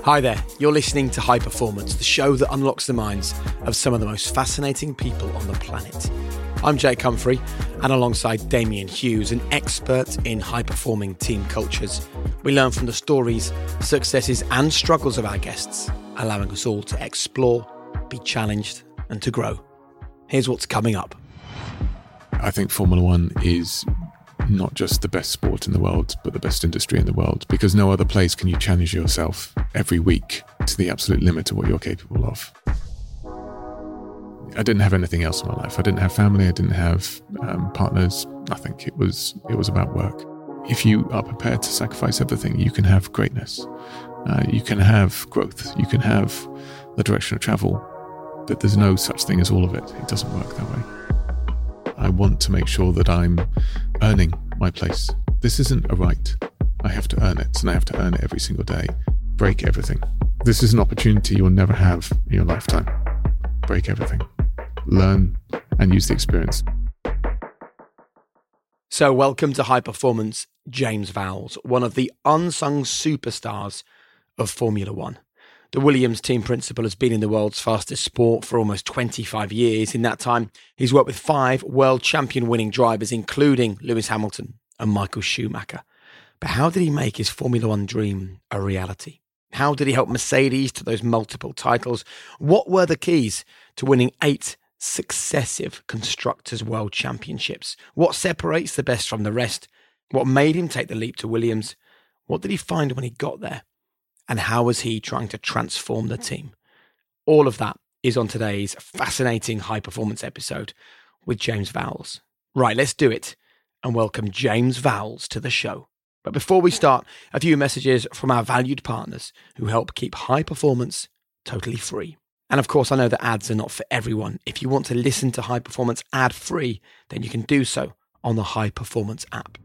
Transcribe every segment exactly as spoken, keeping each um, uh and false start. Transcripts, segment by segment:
Hi there, you're listening to High Performance, the show that unlocks the minds of some of the most fascinating people on the planet. I'm Jake Humphrey, and alongside Damian Hughes, an expert in high-performing team cultures, we learn from the stories, successes and struggles of our guests, allowing us all to explore, be challenged and to grow. Here's what's coming up. I think Formula One is not just the best sport in the world, but the best industry in the world, because no other place can you challenge yourself every week to the absolute limit of what you're capable of. I didn't have anything else in my life. I didn't have family. I didn't have um, partners. Nothing. It was it was about work. If you are prepared to sacrifice everything, you can have greatness. Uh, you can have growth. You can have the direction of travel. But there's no such thing as all of it. It doesn't work that way. I want to make sure that I'm earning my place. This isn't a right. I have to earn it, and I have to earn it every single day. Break everything. This is an opportunity you'll never have in your lifetime. Break everything. Learn and use the experience. So welcome to High Performance, James Vowles, one of the unsung superstars of Formula One. The Williams team principal has been in the world's fastest sport for almost twenty-five years. In that time, he's worked with five world champion winning drivers, including Lewis Hamilton and Michael Schumacher. But how did he make his Formula One dream a reality? How did he help Mercedes to those multiple titles? What were the keys to winning eight successive Constructors' World Championships? What separates the best from the rest? What made him take the leap to Williams? What did he find when he got there? And how was he trying to transform the team? All of that is on today's fascinating high performance episode with James Vowles. Right, let's do it and welcome James Vowles to the show. But before we start, a few messages from our valued partners who help keep high performance totally free. And of course, I know that ads are not for everyone. If you want to listen to High Performance ad-free, then you can do so on the High Performance app.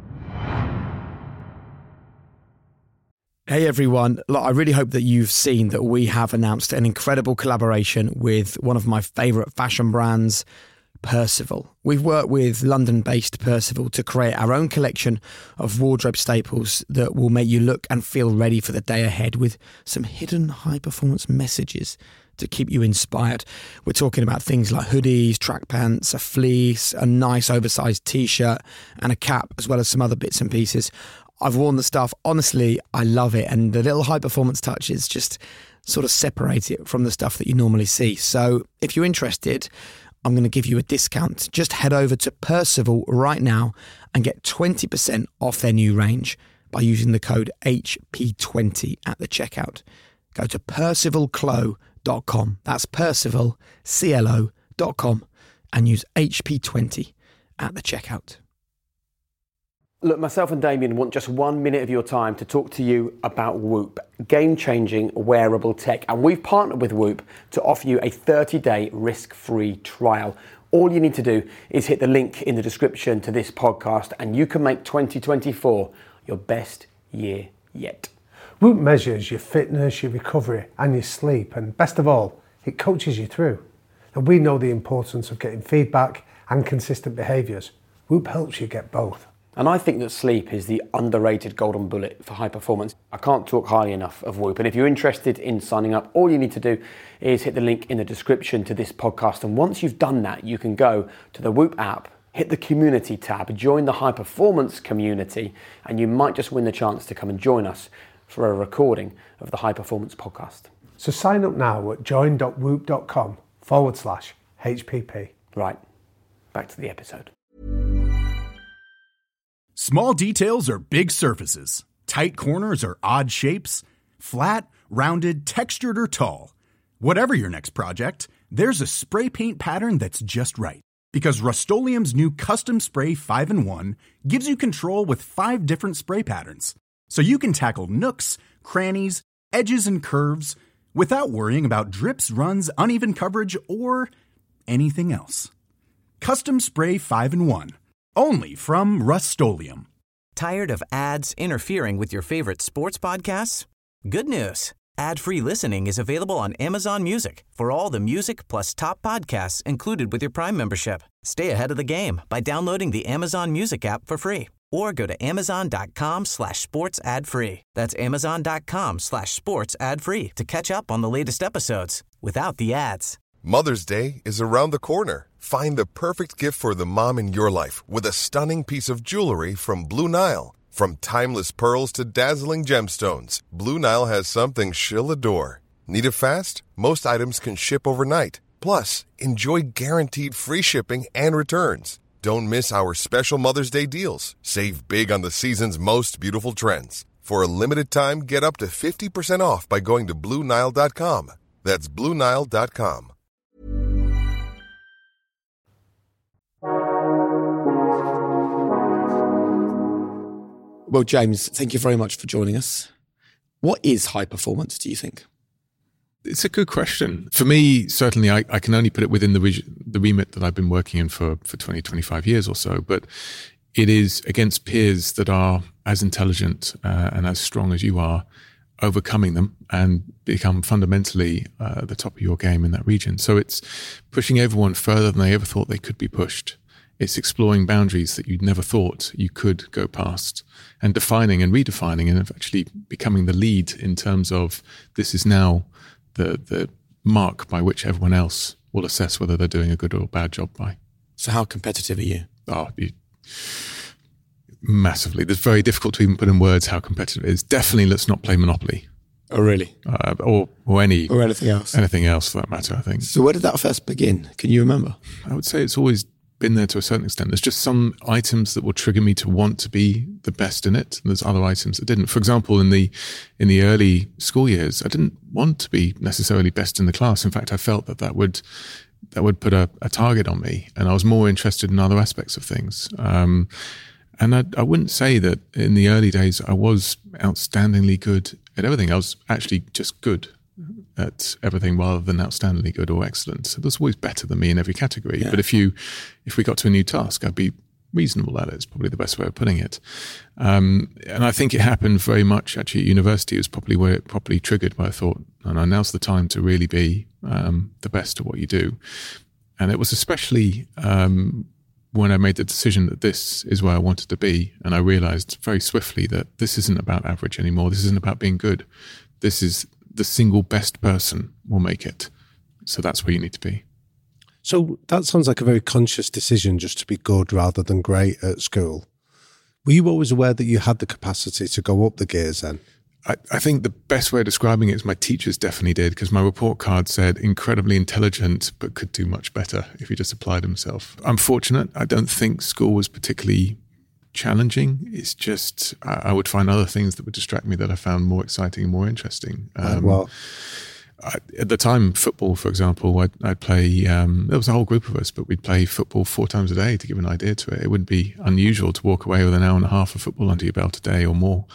Hey everyone, look, I really hope that you've seen that we have announced an incredible collaboration with one of my favourite fashion brands, Percival. We've worked with London-based Percival to create our own collection of wardrobe staples that will make you look and feel ready for the day ahead, with some hidden high-performance messages to keep you inspired. We're talking about things like hoodies, track pants, a fleece, a nice oversized t-shirt and a cap, as well as some other bits and pieces. I've worn the stuff. Honestly, I love it. And the little high performance touches just sort of separate it from the stuff that you normally see. So if you're interested, I'm going to give you a discount. Just head over to Percival right now and get twenty percent off their new range by using the code H P twenty at the checkout. Go to percival clo dot com. That's Percival, C L O dot com, and use H P twenty at the checkout. Look, myself and Damian want just one minute of your time to talk to you about Whoop, game-changing wearable tech. And we've partnered with Whoop to offer you a thirty-day risk-free trial. All you need to do is hit the link in the description to this podcast and you can make twenty twenty-four your best year yet. Whoop measures your fitness, your recovery and your sleep, and best of all, it coaches you through. And we know the importance of getting feedback and consistent behaviours. Whoop helps you get both. And I think that sleep is the underrated golden bullet for high performance. I can't talk highly enough of Whoop. And if you're interested in signing up, all you need to do is hit the link in the description to this podcast. And once you've done that, you can go to the Whoop app, hit the community tab, join the high performance community, and you might just win the chance to come and join us for a recording of the High Performance podcast. So sign up now at join.whoop.com forward slash HPP. Right, back to the episode. Small details are big surfaces. Tight corners are odd shapes. Flat, rounded, textured, or tall. Whatever your next project, there's a spray paint pattern that's just right. Because Rust-Oleum's new Custom Spray five in one gives you control with five different spray patterns. So you can tackle nooks, crannies, edges, and curves without worrying about drips, runs, uneven coverage, or anything else. Custom Spray five in one. Only from Rust-Oleum. Tired of ads interfering with your favorite sports podcasts? Good news. Ad-free listening is available on Amazon Music for all the music plus top podcasts included with your Prime membership. Stay ahead of the game by downloading the Amazon Music app for free or go to amazon.com slash sports ad free. That's amazon.com slash sports ad free to catch up on the latest episodes without the ads. Mother's Day is around the corner. Find the perfect gift for the mom in your life with a stunning piece of jewelry from Blue Nile. From timeless pearls to dazzling gemstones, Blue Nile has something she'll adore. Need it fast? Most items can ship overnight. Plus, enjoy guaranteed free shipping and returns. Don't miss our special Mother's Day deals. Save big on the season's most beautiful trends. For a limited time, get up to fifty percent off by going to Blue Nile dot com. That's Blue Nile dot com. Well, James, thank you very much for joining us. What is high performance, do you think? It's a good question. For me, certainly, I, I can only put it within the reg- the remit that I've been working in for, for twenty, twenty-five years or so. But it is against peers that are as intelligent uh, and as strong as you are, overcoming them and become fundamentally uh, at the top of your game in that region. So it's pushing everyone further than they ever thought they could be pushed. It's exploring boundaries that you'd never thought you could go past, and defining and redefining and actually becoming the lead in terms of this is now the the mark by which everyone else will assess whether they're doing a good or bad job by. So how competitive are you? Oh, you, massively. It's very difficult to even put in words how competitive it is. Definitely let's not play Monopoly. Oh, really? Uh, or or any or anything else. Anything else for that matter, I think. So where did that first begin? Can you remember? I would say it's always been there to a certain extent. There's just some items that will trigger me to want to be the best in it, and there's other items that didn't. For example, in the in the early school years, I didn't want to be necessarily best in the class. In fact, I felt that that would that would put a, a target on me, and I was more interested in other aspects of things. Um, and I, I wouldn't say that in the early days I was outstandingly good at everything. I was actually just good at everything rather than outstandingly good or excellent. So there's always better than me in every category. Yeah. But if you, if we got to a new task, I'd be reasonable at it. It's probably the best way of putting it. Um, and I think it happened very much actually at university. It was probably where it properly triggered where I thought, no, no, now's the time to really be um, the best at what you do. And it was especially um, when I made the decision that this is where I wanted to be. And I realized very swiftly that this isn't about average anymore. This isn't about being good. This is the single best person will make it. So that's where you need to be. So that sounds like a very conscious decision just to be good rather than great at school. Were you always aware that you had the capacity to go up the gears then? I, I think the best way of describing it is my teachers definitely did, because my report card said incredibly intelligent, but could do much better if he just applied himself. I'm fortunate. I don't think school was particularly challenging. It's just I, I would find other things that would distract me that I found more exciting and more interesting. Um, well, I, at the time, football, for example, I'd, I'd play. Um, there was a whole group of us, but we'd play football four times a day. To give an idea to it, it wouldn't be unusual to walk away with an hour and a half of football under your belt a day or more,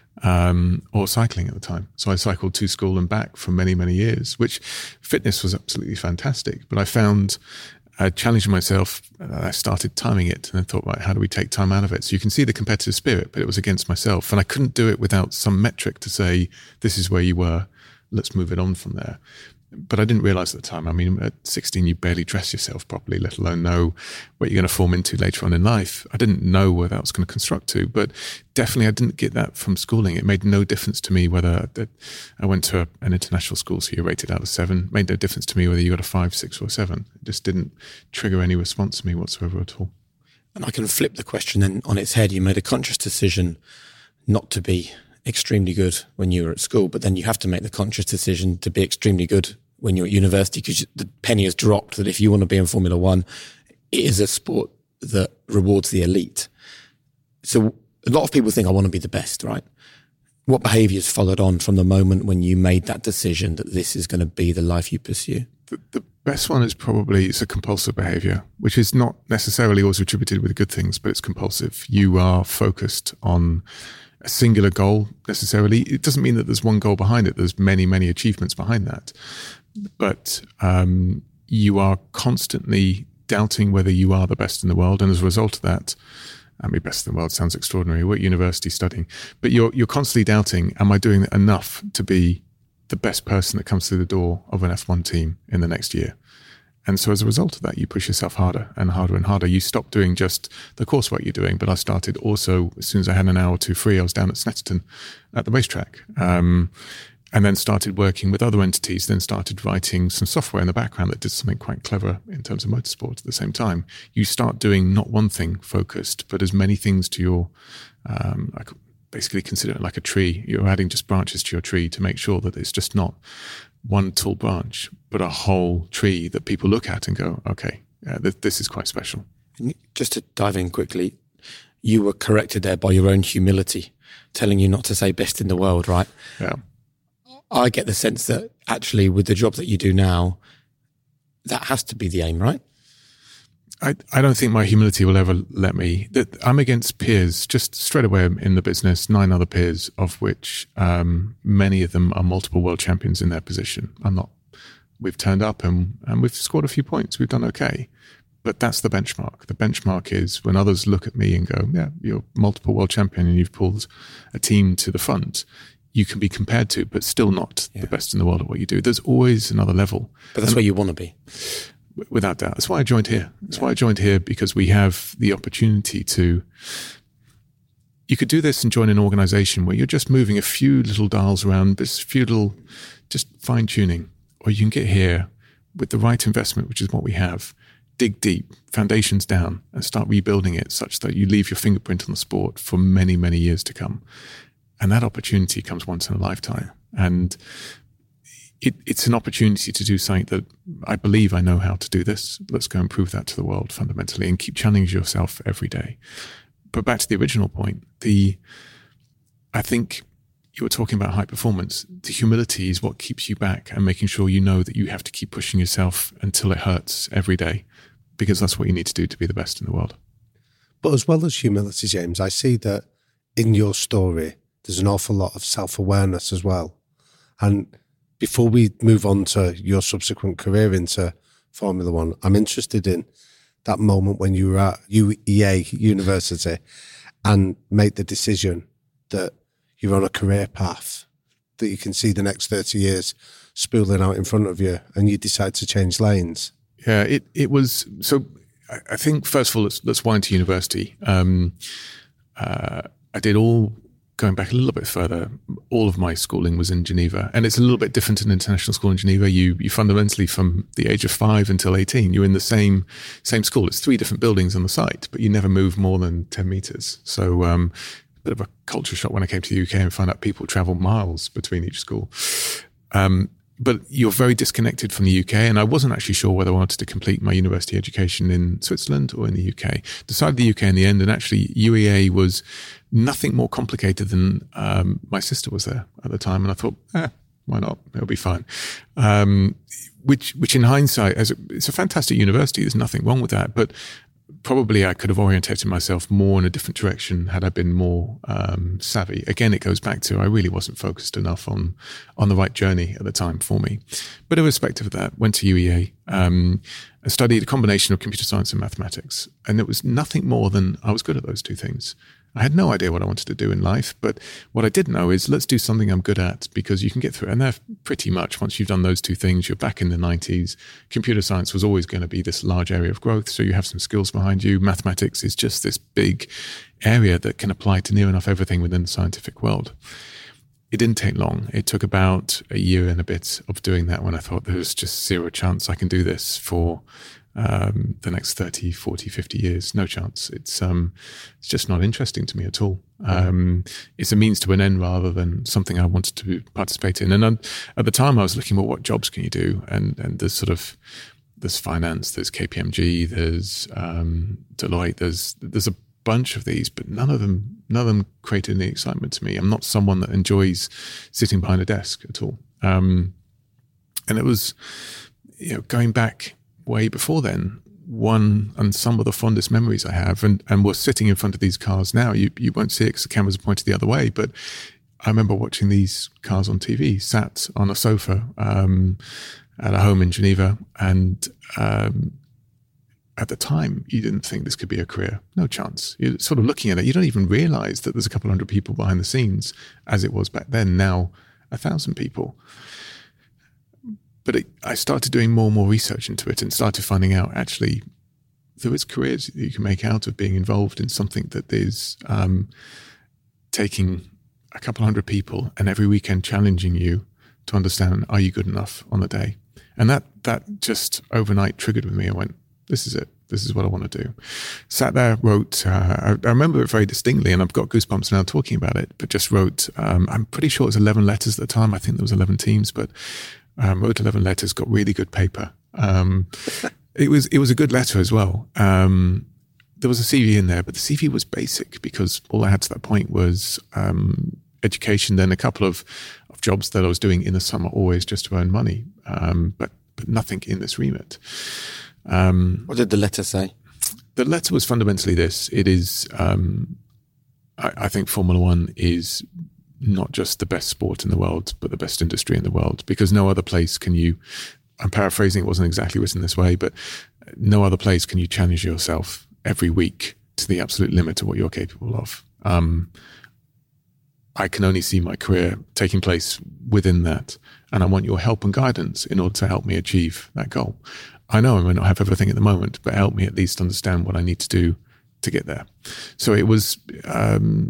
um, or cycling at the time. So I cycled to school and back for many, many years. Which fitness was absolutely fantastic, but I found. I challenged myself, I started timing it and I thought, right, how do we take time out of it? So you can see the competitive spirit, but it was against myself. And I couldn't do it without some metric to say, this is where you were, let's move it on from there. But I didn't realize at the time, I mean, at sixteen, you barely dress yourself properly, let alone know what you're going to form into later on in life. I didn't know where that was going to construct to, but definitely I didn't get that from schooling. It made no difference to me whether I went to an international school, so you're rated out of seven. It made no difference to me whether you got a five, six or seven. It just didn't trigger any response to me whatsoever at all. And I can flip the question then on its head. You made a conscious decision not to be extremely good when you were at school, but then you have to make the conscious decision to be extremely good when you're at university, because the penny has dropped that if you want to be in Formula One, it is a sport that rewards the elite. So a lot of people think I want to be the best, right? What behaviours followed on from the moment when you made that decision that this is going to be the life you pursue? The, the best one is probably it's a compulsive behaviour, which is not necessarily always attributed with good things, but it's compulsive. You are focused on a singular goal necessarily. It doesn't mean that there's one goal behind it. There's many, many achievements behind that. But um, you are constantly doubting whether you are the best in the world. And as a result of that, I mean, best in the world sounds extraordinary. We're at university studying. But you're you're constantly doubting, am I doing enough to be the best person that comes through the door of an F one team in the next year? And so as a result of that, you push yourself harder and harder and harder. You stop doing just the coursework you're doing. But I started also, as soon as I had an hour or two free, I was down at Snetterton at the racetrack. Um, and then started working with other entities, then started writing some software in the background that did something quite clever in terms of motorsport at the same time. You start doing not one thing focused, but as many things to your, um, I could basically consider it like a tree. You're adding just branches to your tree to make sure that it's just not one tall branch, but a whole tree that people look at and go, okay, yeah, th- this is quite special. Just to dive in quickly, you were corrected there by your own humility, telling you not to say best in the world, right? Yeah. I get the sense that actually with the job that you do now, that has to be the aim, right? I, I don't think my humility will ever let me. That I'm against peers just straight away in the business, nine other peers, of which um, many of them are multiple world champions in their position. I'm not. We've turned up and, and we've scored a few points. We've done okay. But that's the benchmark. The benchmark is when others look at me and go, yeah, you're multiple world champion and you've pulled a team to the front. You can be compared to, but still not yeah. the best in the world at what you do. There's always another level. But that's and, where you want to be. Without doubt. That's why I joined here. That's yeah. why I joined here, because we have the opportunity to, you could do this and join an organization where you're just moving a few little dials around, this few little, just fine tuning, or you can get here with the right investment, which is what we have, dig deep, foundations down, and start rebuilding it such that you leave your fingerprint on the sport for many, many years to come. And that opportunity comes once in a lifetime. And It, it's an opportunity to do something that I believe I know how to do this. Let's go and prove that to the world fundamentally and keep challenging yourself every day. But back to the original point, the I think you were talking about high performance. The humility is what keeps you back and making sure you know that you have to keep pushing yourself until it hurts every day, because that's what you need to do to be the best in the world. But as well as humility, James, I see that in your story, there's an awful lot of self-awareness as well. And before we move on to your subsequent career into Formula One, I'm interested in that moment when you were at U E A University and made the decision that you're on a career path, that you can see the next thirty years spooling out in front of you, and you decide to change lanes. Yeah, it, it was, so I think first of all, let's, let's wind to university. Um, uh, I did all, going back a little bit further, all of my schooling was in Geneva, and it's a little bit different in international school in Geneva. You you fundamentally, from the age of five until eighteen, you're in the same same school. It's three different buildings on the site, but you never move more than ten meters. So um, a bit of a culture shock when I came to the U K and found out people travel miles between each school. Um, but you're very disconnected from the U K, and I wasn't actually sure whether I wanted to complete my university education in Switzerland or in the U K. Decided the U K in the end, and actually U E A was nothing more complicated than um, my sister was there at the time, and I thought, eh, why not? It'll be fine. Um, which, which in hindsight, as a, it's a fantastic university. There's nothing wrong with that, but probably I could have orientated myself more in a different direction had I been more um, savvy. Again, it goes back to I really wasn't focused enough on on the right journey at the time for me. But irrespective of that, went to U E A. Um, I studied a combination of computer science and mathematics, and it was nothing more than I was good at those two things. I had no idea what I wanted to do in life, but what I did know is let's do something I'm good at, because you can get through it. And they're pretty much, once you've done those two things, you're back in the nineties. Computer science was always going to be this large area of growth, so you have some skills behind you. Mathematics is just this big area that can apply to near enough everything within the scientific world. It didn't take long. It took about a year and a bit of doing that when I thought there's just zero chance I can do this for Um, the next thirty, forty, fifty years. No chance. It's um, it's just not interesting to me at all. Um, it's a means to an end rather than something I wanted to participate in. And um, at the time I was looking, well, what jobs can you do? And and there's sort of, there's finance, there's K P M G, there's um, Deloitte, there's there's a bunch of these, but none of them, none of them created any excitement to me. I'm not someone that enjoys sitting behind a desk at all. Um, and it was, you know, going back way before then, one and some of the fondest memories I have, and, and we're sitting in front of these cars now. You you won't see it because the cameras are pointed the other way, but I remember watching these cars on T V, sat on a sofa um, at a home in Geneva, and um, at the time, you didn't think this could be a career. No chance. You're sort of looking at it, you don't even realize that there's a couple hundred people behind the scenes, as it was back then. Now, a thousand people. but it, I started doing more and more research into it and started finding out actually there is careers that you can make out of being involved in something that is um, taking a couple hundred people and every weekend challenging you to understand, are you good enough on the day? And that that just overnight triggered with me. I went, this is it. This is what I want to do. Sat there, wrote, uh, I, I remember it very distinctly, and I've got goosebumps now talking about it, but just wrote, um, I'm pretty sure it was eleven letters at the time. I think there was eleven teams, but um, wrote eleven letters, got really good paper. Um, it was it was a good letter as well. Um, there was a C V in there, but the C V was basic because all I had to that point was um, education, then a couple of, of jobs that I was doing in the summer, always just to earn money, um, but but nothing in this remit. Um, what did the letter say? The letter was fundamentally this. It is, um, I, I think Formula One is not just the best sport in the world, but the best industry in the world, because no other place can you, I'm paraphrasing, it wasn't exactly written this way, but no other place can you challenge yourself every week to the absolute limit of what you're capable of. Um, I can only see my career taking place within that. And I want your help and guidance in order to help me achieve that goal. I know I may not have everything at the moment, but help me at least understand what I need to do to get there. So it was um,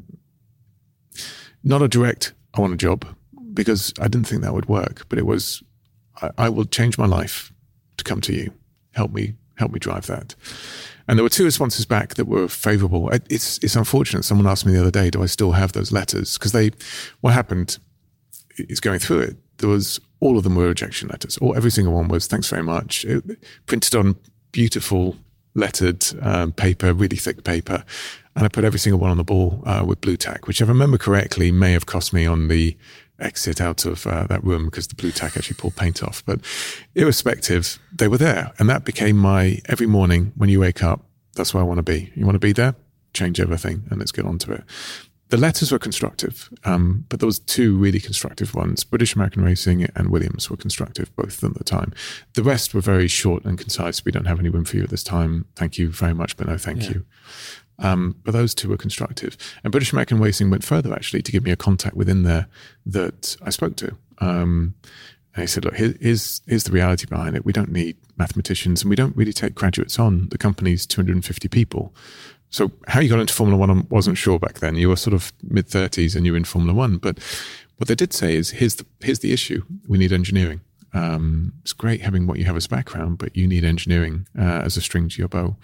not a direct, I want a job, because I didn't think that would work, but it was, I, I will change my life to come to you. Help me, help me drive that. And there were two responses back that were favourable. It's it's unfortunate. Someone asked me the other day, do I still have those letters? Because they, what happened is going through it, there was, all of them were rejection letters. All, every single one was, thanks very much. It, printed on beautiful lettered um, paper, really thick paper. And I put every single one on the ball uh, with blue tack, which if I remember correctly may have cost me on the exit out of uh, that room because the blue tack actually pulled paint off. But irrespective, they were there. And that became my, every morning when you wake up, that's where I want to be. You want to be there? Change everything and let's get on to it. The letters were constructive, um, but there was two really constructive ones. British American Racing and Williams were constructive, both of them at the time. The rest were very short and concise. We don't have any room for you at this time. Thank you very much, but no thank yeah. you. Um, but those two were constructive. And British American Racing went further, actually, to give me a contact within there that I spoke to. Um, and he said, look, here, here's, here's the reality behind it. We don't need mathematicians and we don't really take graduates on. The company's two hundred fifty people. So how you got into Formula One, I wasn't sure back then. You were sort of mid-thirties and you were in Formula One. But what they did say is, here's the, here's the issue. We need engineering. Um, it's great having what you have as a background, but you need engineering uh, as a string to your bow.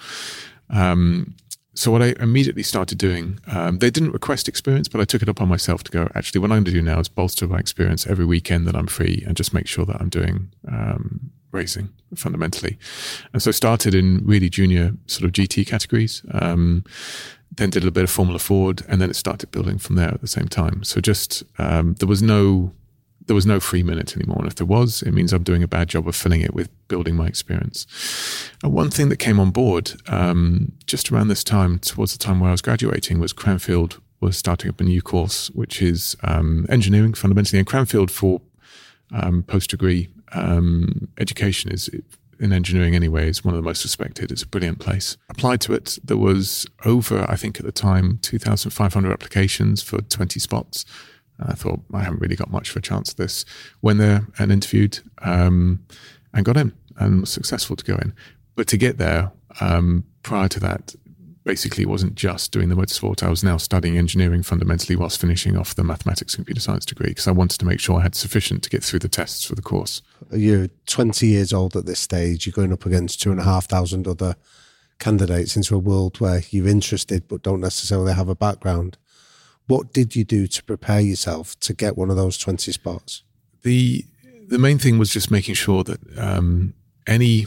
Um, so what I immediately started doing, um, they didn't request experience, but I took it upon myself to go, actually, what I'm going to do now is bolster my experience every weekend that I'm free and just make sure that I'm doing um, racing fundamentally. And so started in really junior sort of G T categories, um, then did a bit of Formula Ford, and then it started building from there at the same time. So just, um, there was no, there was no free minute anymore. And if there was, it means I'm doing a bad job of filling it with building my experience. And one thing that came on board, um, just around this time, towards the time where I was graduating, was Cranfield was starting up a new course, which is, um, engineering fundamentally. And Cranfield for, um, post-degree, um, education is in engineering anyway, is one of the most respected. It's a brilliant place. Applied to it. There was over, I think at the time, two thousand five hundred applications for twenty spots. And I thought, I haven't really got much of a chance at this. Went there and interviewed, um, and got in and was successful to go in. But to get there, um, prior to that, basically it wasn't just doing the motorsport. I was now studying engineering fundamentally whilst finishing off the mathematics and computer science degree because I wanted to make sure I had sufficient to get through the tests for the course. You're twenty years old at this stage. You're going up against two and a half thousand other candidates into a world where you're interested but don't necessarily have a background. What did you do to prepare yourself to get one of those twenty spots? The the main thing was just making sure that um, any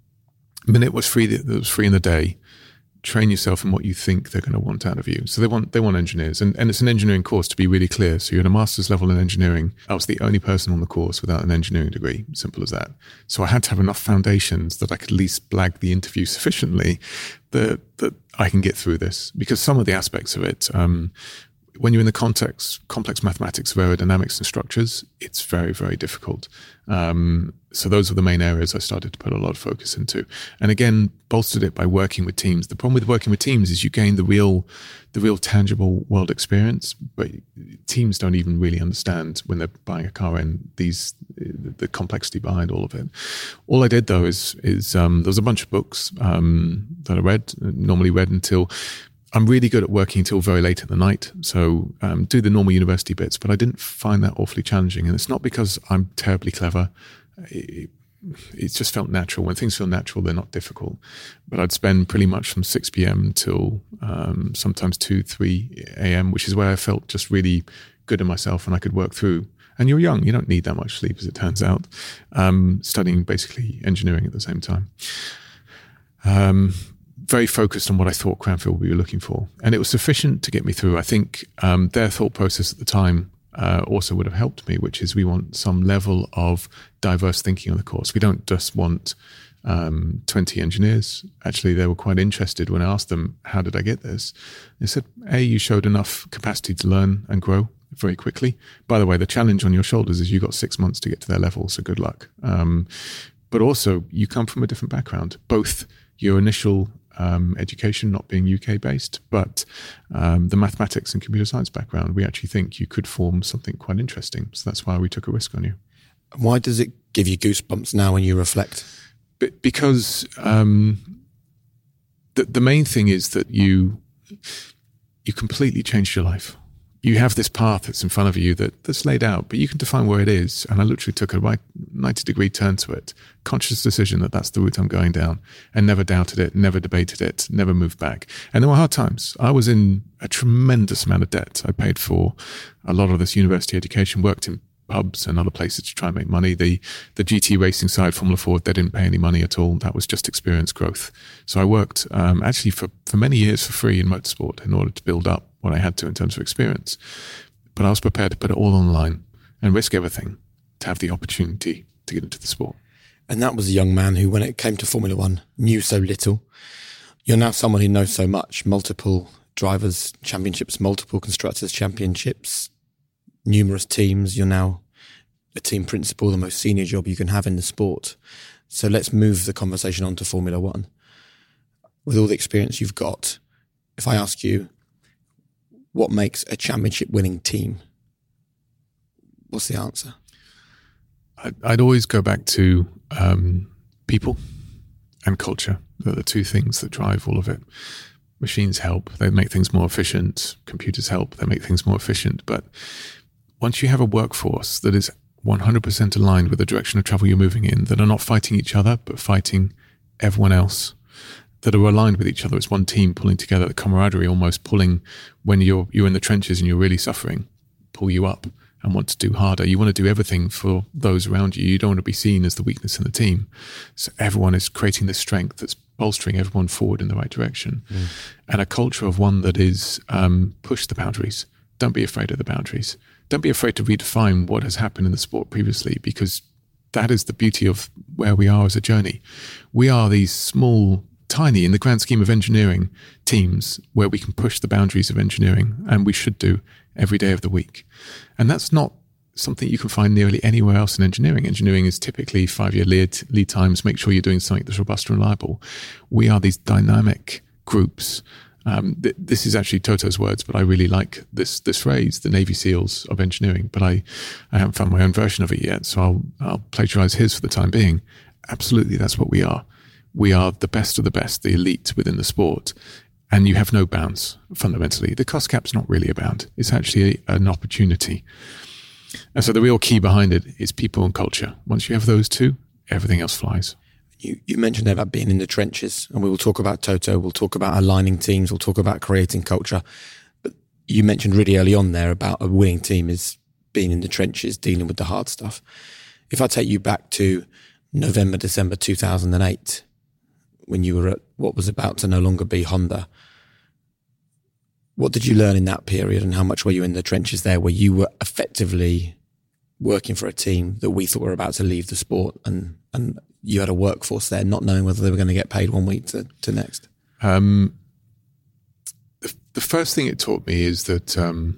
minute was free that was free in the day. Train yourself in what you think they're going to want out of you. So they want they want engineers, and, and it's an engineering course, to be really clear. So you're at a master's level in engineering. I was the only person on the course without an engineering degree, simple as that. So I had to have enough foundations that I could at least blag the interview sufficiently that that I can get through this. Because some of the aspects of it, um, when you're in the context, complex mathematics of aerodynamics and structures, it's very, very difficult. Um, so those were the main areas I started to put a lot of focus into. And again, bolstered it by working with teams. The problem with working with teams is you gain the real, the real tangible world experience, but teams don't even really understand when they're buying a car in these, the complexity behind all of it. All I did though is is um, there was a bunch of books um, that I read, normally read until. I'm really good at working until very late at the night, so um, do the normal university bits, but I didn't find that awfully challenging. And it's not because I'm terribly clever. It, it just felt natural. When things feel natural, they're not difficult. But I'd spend pretty much from six p.m. till um, sometimes two, three a.m., which is where I felt just really good in myself and I could work through. And you're young, you don't need that much sleep, as it turns out, um, studying basically engineering at the same time. Um, very focused on what I thought Cranfield would be looking for. And it was sufficient to get me through. I think um, their thought process at the time uh, also would have helped me, which is we want some level of diverse thinking on the course. We don't just want um, twenty engineers. Actually, they were quite interested when I asked them, how did I get this? They said, A, you showed enough capacity to learn and grow very quickly. By the way, the challenge on your shoulders is you've got six months to get to their level, so good luck. Um, but also, you come from a different background, both your initial Um, education not being U K based, but um, the mathematics and computer science background, we actually think you could form something quite interesting. So that's why we took a risk on you. Why does it give you goosebumps now when you reflect? But because um, the the main thing is that you you completely changed your life. You have this path that's in front of you that, that's laid out, but you can define where it is. And I literally took a right ninety degree turn to it, conscious decision that that's the route I'm going down, and never doubted it, never debated it, never moved back. And there were hard times. I was in a tremendous amount of debt. I paid for a lot of this university education, worked in pubs and other places to try and make money. The the G T racing side, Formula Ford, they didn't pay any money at all. That was just experience growth. So I worked um, actually for, for many years for free in motorsport in order to build up what I had to in terms of experience. But I was prepared to put it all on the line and risk everything to have the opportunity to get into the sport. And that was a young man who, when it came to Formula One, knew so little. You're now someone who knows so much. Multiple drivers' championships, multiple constructors' championships, numerous teams. You're now a team principal, the most senior job you can have in the sport. So let's move the conversation on to Formula One. With all the experience you've got, if I ask you, what makes a championship winning team? What's the answer? I'd, I'd always go back to um, people and culture. They're the two things that drive all of it. Machines help. They make things more efficient. Computers help. They make things more efficient. But once you have a workforce that is one hundred percent aligned with the direction of travel you're moving in, that are not fighting each other, but fighting everyone else, that are aligned with each other. It's one team pulling together, the camaraderie almost pulling when you're you're in the trenches and you're really suffering, pull you up and want to do harder. You want to do everything for those around you. You don't want to be seen as the weakness in the team. So everyone is creating this strength that's bolstering everyone forward in the right direction. Mm. And a culture of one that is um, push the boundaries. Don't be afraid of the boundaries. Don't be afraid to redefine what has happened in the sport previously, because that is the beauty of where we are as a journey. We are these small, tiny, in the grand scheme of engineering, teams where we can push the boundaries of engineering, and we should do every day of the week. And that's not something you can find nearly anywhere else in engineering. Engineering is typically five-year lead, lead times, make sure you're doing something that's robust and reliable. We are these dynamic groups. Um, th- this is actually Toto's words, but I really like this this phrase, the Navy SEALs of engineering, but I, I haven't found my own version of it yet, so I'll, I'll plagiarize his for the time being. Absolutely, that's what we are. We are the best of the best, the elite within the sport, and you have no bounds, fundamentally. The cost cap's not really a bound. It's actually a, an opportunity. And so the real key behind it is people and culture. Once you have those two, everything else flies. You, you mentioned about being in the trenches, and we will talk about Toto, we'll talk about aligning teams, we'll talk about creating culture. But you mentioned really early on there about a winning team is being in the trenches, dealing with the hard stuff. If I take you back to November, December two thousand eight, when you were at what was about to no longer be Honda, what did you learn in that period, and how much were you in the trenches there, where you were effectively working for a team that we thought were about to leave the sport, and, and you had a workforce there not knowing whether they were going to get paid one week to, to next? Um, the, the first thing it taught me is that um,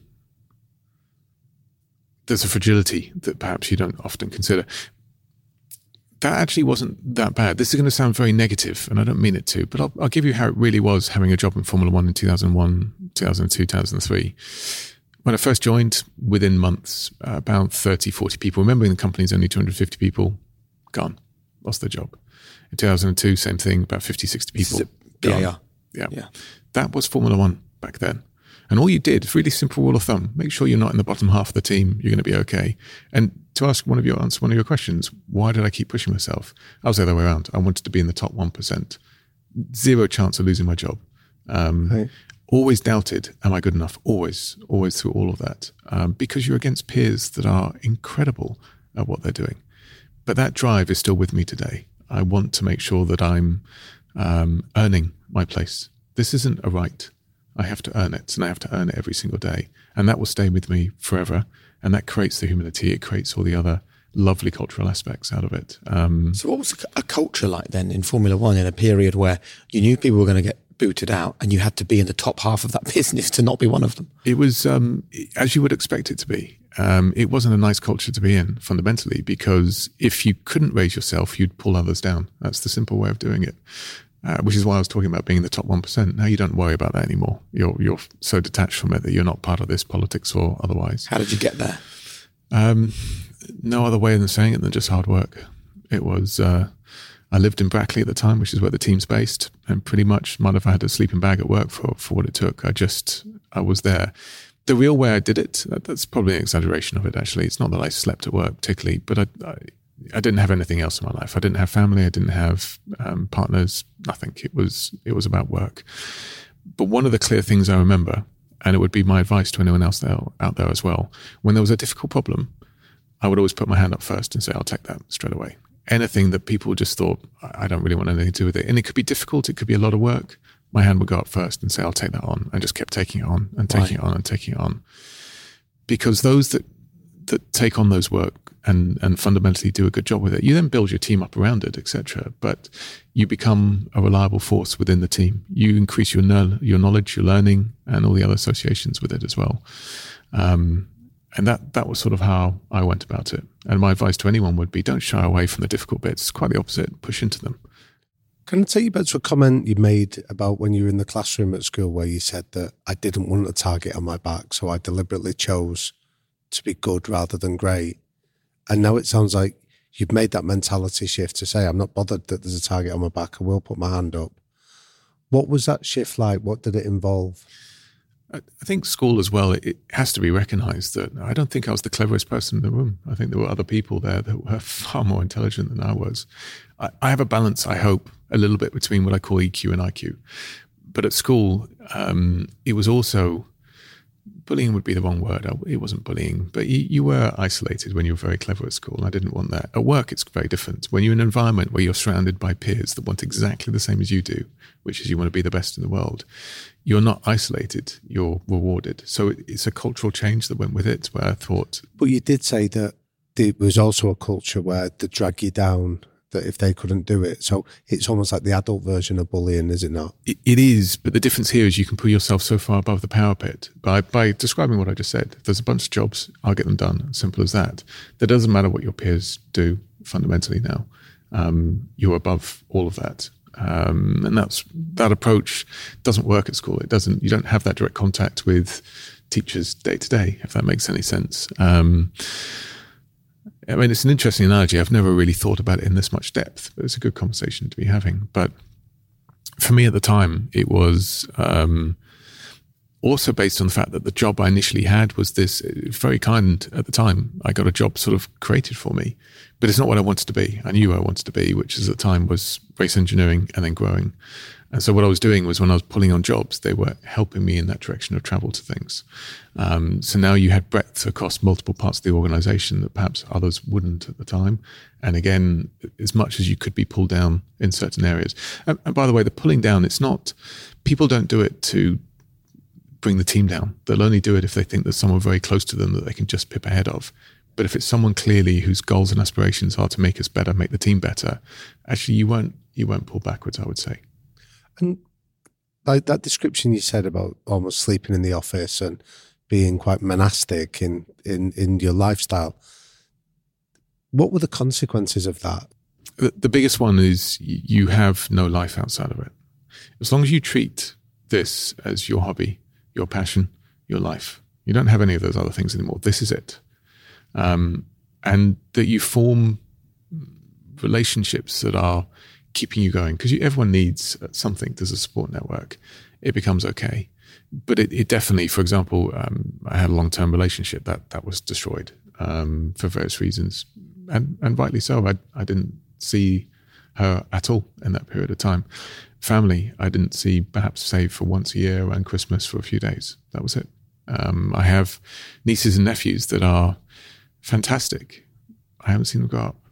there's a fragility that perhaps you don't often consider. That actually wasn't that bad. This is going to sound very negative, and I don't mean it to, but I'll, I'll give you how it really was having a job in Formula One in two thousand one, two thousand two, two thousand three. When I first joined, within months, uh, about thirty, forty people, remembering the company's only two hundred fifty people, gone, lost their job. In two thousand two, same thing, about fifty, sixty people. This is a B A R. Gone. Yeah. Yeah. That was Formula One back then. And all you did, really simple rule of thumb, make sure you're not in the bottom half of the team, you're going to be okay. And to ask one of your, answer one of your questions, why did I keep pushing myself? I was the other way around. I wanted to be in the top one percent. Zero chance of losing my job. Um, Right. Always doubted, am I good enough? Always, always through all of that. Um, because you're against peers that are incredible at what they're doing. But that drive is still with me today. I want to make sure that I'm um, earning my place. This isn't a right. I have to earn it, and I have to earn it every single day. And that will stay with me forever. And that creates the humility. It creates all the other lovely cultural aspects out of it. Um, So what was a culture like then in Formula One in a period where you knew people were going to get booted out and you had to be in the top half of that business to not be one of them? It was, um, as you would expect it to be. Um, it wasn't a nice culture to be in, fundamentally, because if you couldn't raise yourself, you'd pull others down. That's the simple way of doing it, uh, which is why I was talking about being in the top one percent. Now you don't worry about that anymore. You're you're so detached from it that you're not part of this, politics or otherwise. How did you get there? Um, no other way than saying it than just hard work. It was... Uh, I lived in Brackley at the time, which is where the team's based, and pretty much might have had a sleeping bag at work for, for what it took. I just, I was there. The real way I did it, that, that's probably an exaggeration of it, actually. It's not that I slept at work particularly, but I, I, I didn't have anything else in my life. I didn't have family. I didn't have um, partners, nothing. It was, it was about work. But one of the clear things I remember, and it would be my advice to anyone else there, out there as well, when there was a difficult problem, I would always put my hand up first and say, I'll take that straight away. Anything that people just thought, I don't really want anything to do with it. And it could be difficult. It could be a lot of work. My hand would go up first and say, I'll take that on. And just kept taking it on and taking Right. it on and taking it on. Because those that that take on those work and, and fundamentally do a good job with it, you then build your team up around it, et cetera. But you become a reliable force within the team. You increase your, ner- your knowledge, your learning, and all the other associations with it as well. Um, And that, that was sort of how I went about it. And my advice to anyone would be, don't shy away from the difficult bits. It's quite the opposite. Push into them. Can I take you back to a comment you made about when you were in the classroom at school where you said that I didn't want a target on my back, so I deliberately chose to be good rather than great. And now it sounds like you've made that mentality shift to say, I'm not bothered that there's a target on my back. I will put my hand up. What was that shift like? What did it involve? I think school as well, it has to be recognised that I don't think I was the cleverest person in the room. I think there were other people there that were far more intelligent than I was. I, I have a balance, I hope, a little bit between what I call E Q and I Q. But at school, um, it was also, bullying would be the wrong word. It wasn't bullying, but you, you were isolated when you were very clever at school, and I didn't want that. At work, it's very different. When you're in an environment where you're surrounded by peers that want exactly the same as you do, which is you want to be the best in the world, you're not isolated, you're rewarded. So it's a cultural change that went with it, where I thought... But you did say that there was also a culture where they drag you down, that if they couldn't do it. So it's almost like the adult version of bullying, is it not? It, it is, but the difference here is you can put yourself so far above the power pit by, by describing what I just said. If there's a bunch of jobs, I'll get them done. Simple as that. That doesn't matter what your peers do fundamentally now. Um, you're above all of that. Um, and that's that approach doesn't work at school. It doesn't. You don't have that direct contact with teachers day to day, if that makes any sense. Um, I mean, it's an interesting analogy. I've never really thought about it in this much depth, but it's a good conversation to be having. But for me at the time, it was um, also based on the fact that the job I initially had was this very kind at the time. I got a job sort of created for me, but it's not what I wanted to be. I knew I wanted to be, which is at the time was race engineering and then growing. And so what I was doing was when I was pulling on jobs, they were helping me in that direction of travel to things. Um, so now you had breadth across multiple parts of the organization that perhaps others wouldn't at the time. And again, as much as you could be pulled down in certain areas. And, and by the way, the pulling down, it's not, people don't do it to bring the team down. They'll only do it if they think there's someone very close to them that they can just pip ahead of. But if it's someone clearly whose goals and aspirations are to make us better, make the team better, actually you won't, you won't pull backwards, I would say. And like that description you said about almost sleeping in the office and being quite monastic in, in, in your lifestyle, what were the consequences of that? The, the biggest one is you have no life outside of it. As long as you treat this as your hobby, your passion, your life, You don't have any of those other things anymore. This is it. Um, and that you form relationships that are keeping you going, because everyone needs something. There's a support network. It becomes okay. But it, it definitely, for example, um, I had a long-term relationship that that was destroyed um, for various reasons, and and rightly so. I I didn't see her at all in that period of time. Family, I didn't see, perhaps save for once a year around Christmas for a few days. That was it. Um, I have nieces and nephews that are fantastic. I haven't seen them grow up.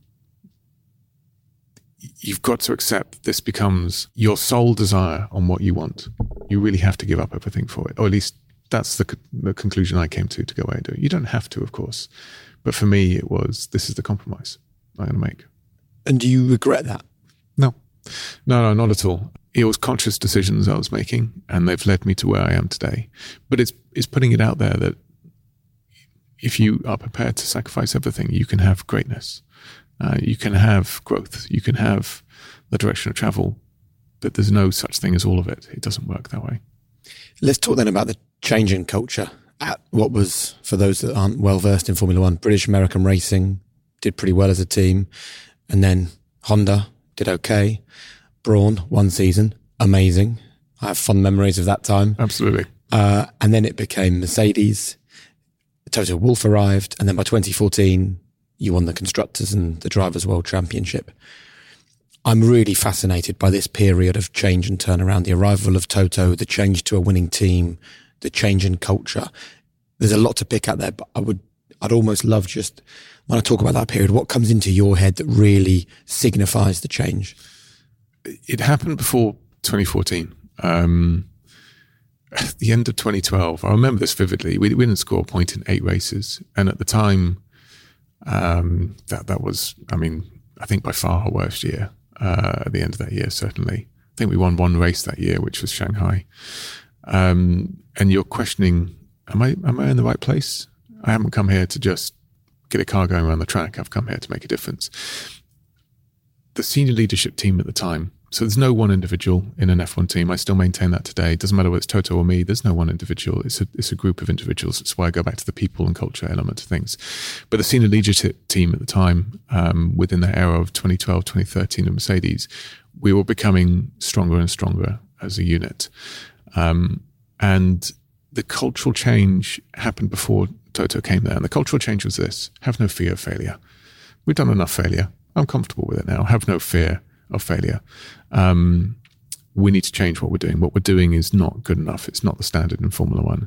You've got to accept this becomes your sole desire on what you want. You really have to give up everything for it. Or at least that's the, the conclusion I came to to go away and do it. You don't have to, of course. But for me, it was, this is the compromise I'm going to make. And do you regret that? No. No, no, not at all. It was conscious decisions I was making, and they've led me to where I am today. But it's it's putting it out there that if you are prepared to sacrifice everything, you can have greatness. Uh, you can have growth. You can have the direction of travel. But there's no such thing as all of it. It doesn't work that way. Let's talk then about the change in culture at what was, for those that aren't well versed in Formula One, British American Racing did pretty well as a team. And then Honda did okay. Brawn, one season, amazing. I have fond memories of that time. Absolutely. Uh, and then it became Mercedes. Toto Wolff arrived. And then by twenty fourteen, you won the Constructors and the Drivers' World Championship. I'm really fascinated by this period of change and turnaround, the arrival of Toto, the change to a winning team, the change in culture. There's a lot to pick at there, but I would, I'd almost love just, when I talk about that period, what comes into your head that really signifies the change? It happened before twenty fourteen. Um, at the end of twenty twelve, I remember this vividly. We, we didn't score a point in eight races. And at the time, um, that, that was, I mean, I think by far our worst year. Uh, at the end of that year, certainly. I think we won one race that year, which was Shanghai. Um, and you're questioning, am I am I in the right place? I haven't come here to just get a car going around the track. I've come here to make a difference. The senior leadership team at the time, so there's no one individual in an F one team. I still maintain that today. It doesn't matter whether it's Toto or me. There's no one individual. It's a it's a group of individuals. That's why I go back to the people and culture element of things. But the senior leadership team at the time, um, within the era of twenty twelve, twenty thirteen of Mercedes, we were becoming stronger and stronger as a unit. Um, and the cultural change happened before Toto came there. And the cultural change was this: have no fear of failure. We've done enough failure. I'm comfortable with it now. Have no fear of failure. Um, we need to change what we're doing. What we're doing is not good enough. It's not the standard in Formula One.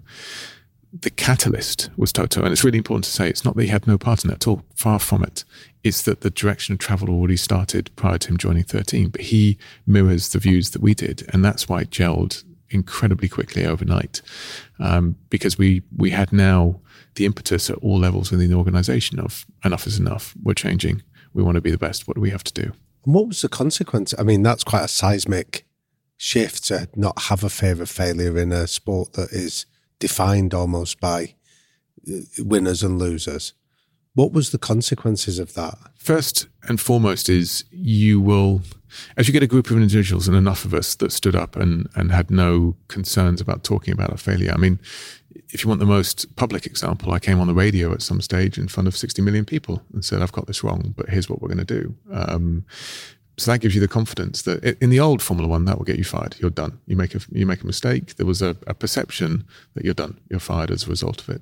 The catalyst was Toto, and it's really important to say it's not that he had no part in it at all. Far from it. It's that the direction of travel already started prior to him joining thirteen, but he mirrors the views that we did, and that's why it gelled incredibly quickly overnight, um, because we we had now the impetus at all levels within the organisation of enough is enough. We're changing. We want to be the best. What do we have to do? And what was the consequence? I mean, that's quite a seismic shift to not have a fear of failure in a sport that is defined almost by winners and losers. What was the consequences of that? First and foremost is you will, as you get a group of individuals and enough of us that stood up and, and had no concerns about talking about a failure. I mean, if you want the most public example, I came on the radio at some stage in front of sixty million people and said, I've got this wrong, but here's what we're going to do. Um, so that gives you the confidence that in the old Formula One, that will get you fired. You're done. You make a, you make a mistake. There was a, a perception that you're done. You're fired as a result of it.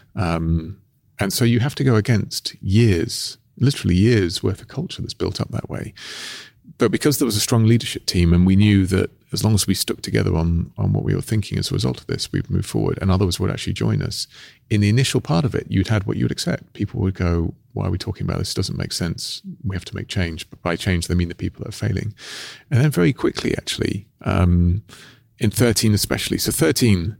Um, and so you have to go against years, literally years worth of culture that's built up that way. But because there was a strong leadership team and we knew that as long as we stuck together on, on what we were thinking as a result of this, we'd move forward and others would actually join us. In the initial part of it, you'd had what you would accept. People would go, why are we talking about this? It doesn't make sense. We have to make change. But by change, they mean the people that are failing. And then very quickly, actually, um, in thirteen especially, so thirteen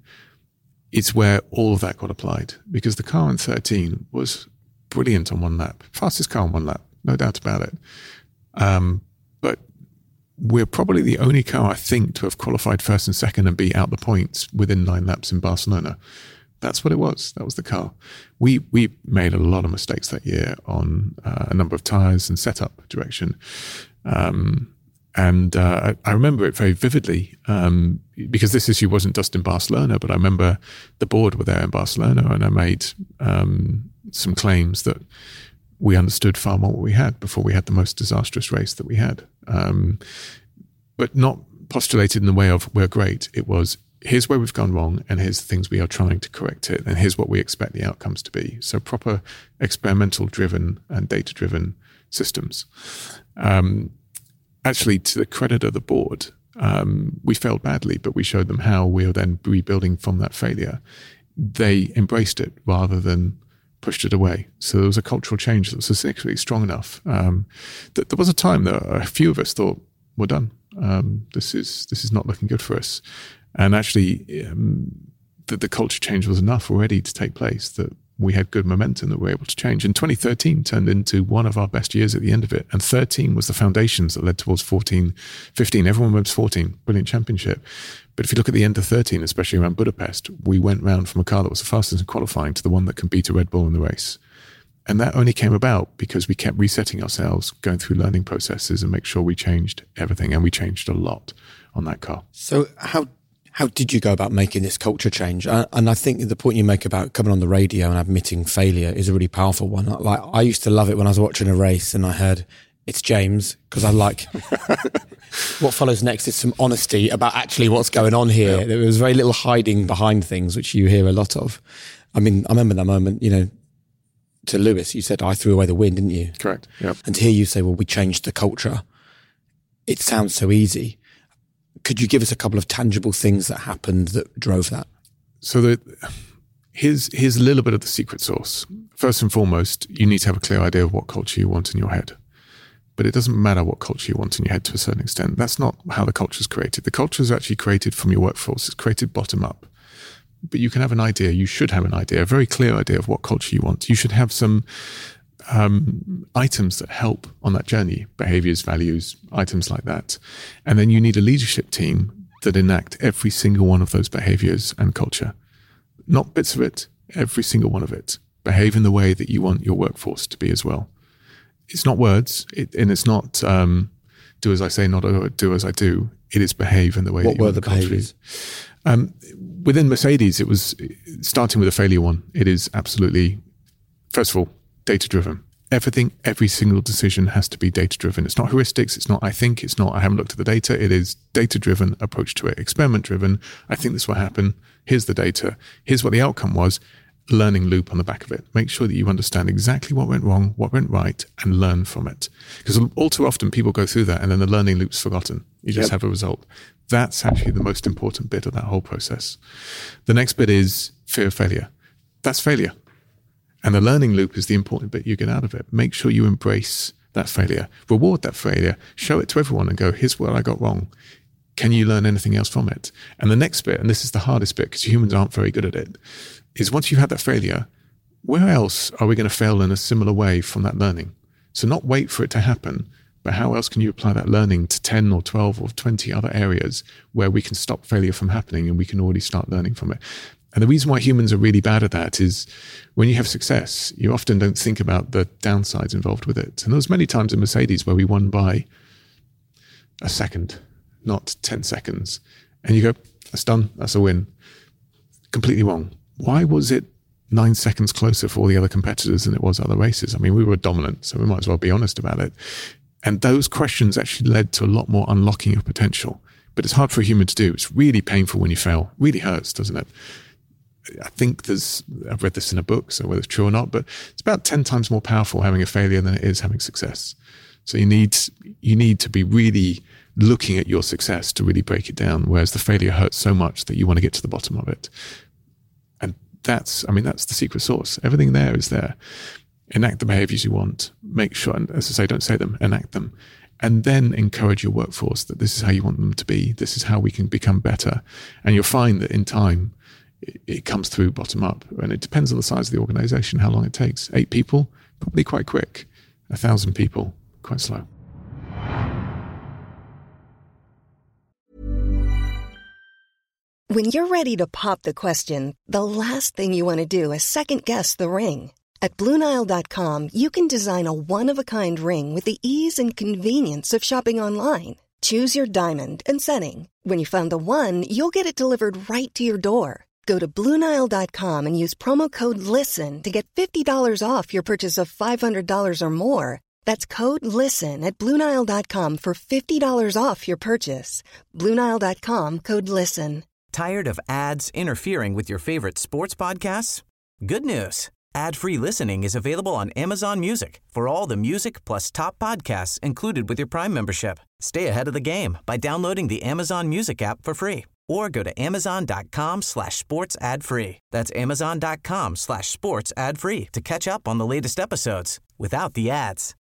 is where all of that got applied because the car in thirteen was brilliant on one lap. Fastest car on one lap, no doubt about it. Um, but we're probably the only car, I think, to have qualified first and second and be out the points within nine laps in Barcelona. That's what it was. That was the car. We we made a lot of mistakes that year on uh, a number of tyres and setup direction. Um, And uh, I, I remember it very vividly um, because this issue wasn't just in Barcelona, but I remember the board were there in Barcelona, and I made um, some claims that we understood far more what we had before we had the most disastrous race that we had. Um, but not postulated in the way of we're great. It was, here's where we've gone wrong, and here's the things we are trying to correct it, and here's what we expect the outcomes to be. So proper experimental driven and data driven systems. Um, Actually, to the credit of the board, um, we failed badly, but we showed them how we were then rebuilding from that failure. They embraced it rather than pushed it away. So there was a cultural change that was significantly strong enough. Um, that there was a time that a few of us thought, we're done. Um, this is this is not looking good for us. And actually, um, that the culture change was enough already to take place that we had good momentum that we were able to change. And twenty thirteen turned into one of our best years at the end of it. And thirteen was the foundations that led towards fourteen, fifteen. Everyone went to fourteen, brilliant championship. But if you look at the end of thirteen, especially around Budapest, we went round from a car that was the fastest in qualifying to the one that can beat a Red Bull in the race. And that only came about because we kept resetting ourselves, going through learning processes and make sure we changed everything. And we changed a lot on that car. So how How did you go about making this culture change? Uh, and I think the point you make about coming on the radio and admitting failure is a really powerful one. Like, I used to love it when I was watching a race and I heard, it's James, because I like what follows next is some honesty about actually what's going on here. Yeah. There was very little hiding behind things, which you hear a lot of. I mean, I remember that moment, you know, to Lewis, you said, I threw away the win, didn't you? Correct. Yeah. And to hear you say, well, we changed the culture. It sounds so easy. Could you give us a couple of tangible things that happened that drove that? So the, here's, here's a little bit of the secret sauce. First and foremost, you need to have a clear idea of what culture you want in your head. But it doesn't matter what culture you want in your head to a certain extent. That's not how the culture is created. The culture is actually created from your workforce. It's created bottom up. But you can have an idea. You should have an idea, a very clear idea of what culture you want. You should have some um, items that help on that journey, behaviors, values, items like that. And then you need a leadership team that enact every single one of those behaviors and culture. Not bits of it, every single one of it. Behave in the way that you want your workforce to be as well. It's not words, it, and it's not um, do as I say, not do as I do. It is behave in the way what that you were want the behaviors? Um, within Mercedes, it was starting with a failure one. It is absolutely, first of all, data-driven. Everything, every single decision has to be data-driven. It's not heuristics. It's not, I think. It's not, I haven't looked at the data. It is data-driven approach to it. Experiment-driven. I think this will happen. Here's the data. Here's what the outcome was. Learning loop on the back of it. Make sure that you understand exactly what went wrong, what went right, and learn from it. Because all too often people go through that and then the learning loop's forgotten. You just yep. have a result. That's actually the most important bit of that whole process. The next bit is fear of failure. That's failure. And the learning loop is the important bit you get out of it. Make sure you embrace that failure. Reward that failure. Show it to everyone and go, here's what I got wrong. Can you learn anything else from it? And the next bit, and this is the hardest bit because humans aren't very good at it, is once you've had that failure, where else are we going to fail in a similar way from that learning? So not wait for it to happen, but how else can you apply that learning to ten or twelve or twenty other areas where we can stop failure from happening and we can already start learning from it? And the reason why humans are really bad at that is when you have success, you often don't think about the downsides involved with it. And there was many times in Mercedes where we won by a second, not ten seconds. And you go, that's done, that's a win. Completely wrong. Why was it nine seconds closer for all the other competitors than it was other races? I mean, we were dominant, so we might as well be honest about it. And those questions actually led to a lot more unlocking of potential. But it's hard for a human to do. It's really painful when you fail. It really hurts, doesn't it? I think there's, I've read this in a book, so whether it's true or not, but it's about ten times more powerful having a failure than it is having success. So you need, you need to be really looking at your success to really break it down, whereas the failure hurts so much that you want to get to the bottom of it. And that's, I mean, that's the secret sauce. Everything there is there. Enact the behaviors you want. Make sure, and as I say, don't say them, enact them. And then encourage your workforce that this is how you want them to be. This is how we can become better. And you'll find that in time, it, it comes through bottom up. And it depends on the size of the organization, how long it takes. Eight people, probably quite quick. A thousand people, quite slow. When you're ready to pop the question, the last thing you want to do is second-guess the ring. At Blue Nile dot com, you can design a one-of-a-kind ring with the ease and convenience of shopping online. Choose your diamond and setting. When you find the one, you'll get it delivered right to your door. Go to Blue Nile dot com and use promo code LISTEN to get fifty dollars off your purchase of five hundred dollars or more. That's code LISTEN at Blue Nile dot com for fifty dollars off your purchase. Blue Nile dot com, code LISTEN. Tired of ads interfering with your favorite sports podcasts? Good news. Ad-free listening is available on Amazon Music for all the music plus top podcasts included with your Prime membership. Stay ahead of the game by downloading the Amazon Music app for free or go to amazon.com slash sports ad free. That's amazon.com slash sports ad free to catch up on the latest episodes without the ads.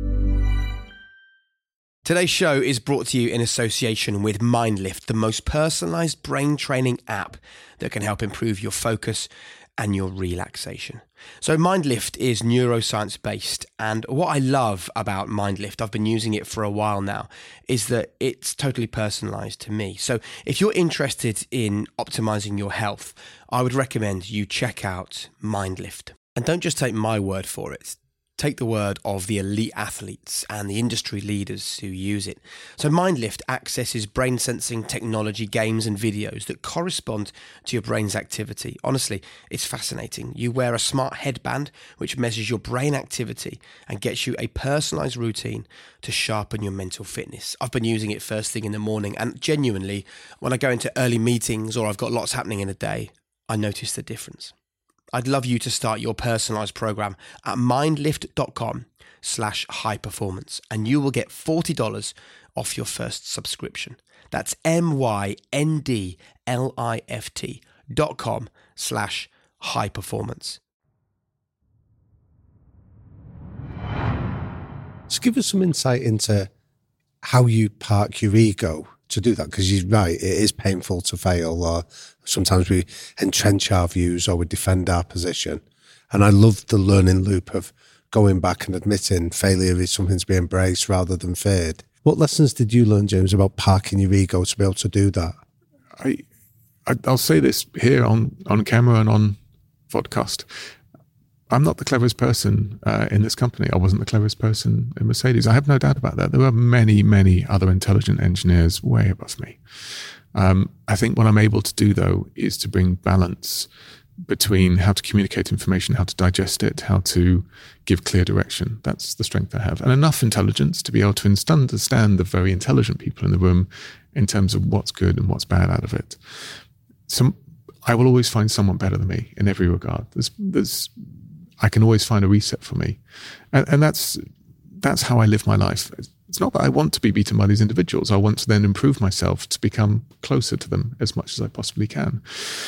Today's show is brought to you in association with MindLift, the most personalised brain training app that can help improve your focus and your relaxation. So MindLift is neuroscience based, and what I love about MindLift, I've been using it for a while now, is that it's totally personalized to me. So if you're interested in optimizing your health, I would recommend you check out MindLift. And don't just take my word for it. Take the word of the elite athletes and the industry leaders who use it. So MindLift accesses brain sensing technology, games and videos that correspond to your brain's activity. Honestly, it's fascinating. You wear a smart headband which measures your brain activity and gets you a personalized routine to sharpen your mental fitness. I've been using it first thing in the morning, and genuinely, when I go into early meetings or I've got lots happening in a day, I notice the difference. I'd love you to start your personalized program at mindlift.com slash high performance and you will get forty dollars off your first subscription. That's M-Y-N-D-L-I-F-T dot com slash high performance. So give us some insight into how you park your ego to do that, because you're right, it is painful to fail, or sometimes we entrench our views or we defend our position. And I love the learning loop of going back and admitting failure is something to be embraced rather than feared. What lessons did you learn, James, about parking your ego to be able to do that? I, I I'll say this here on, on camera and on podcast. I'm not the cleverest person uh, in this company. I wasn't the cleverest person in Mercedes. I have no doubt about that. There are many, many other intelligent engineers way above me. Um, I think what I'm able to do, though, is to bring balance between how to communicate information, how to digest it, how to give clear direction. That's the strength I have. And enough intelligence to be able to understand the very intelligent people in the room in terms of what's good and what's bad out of it. Some, I will always find someone better than me in every regard. There's, there's, I can always find a reset for me. And, and that's that's how I live my life. It's not that I want to be beaten by these individuals. I want to then improve myself to become closer to them as much as I possibly can.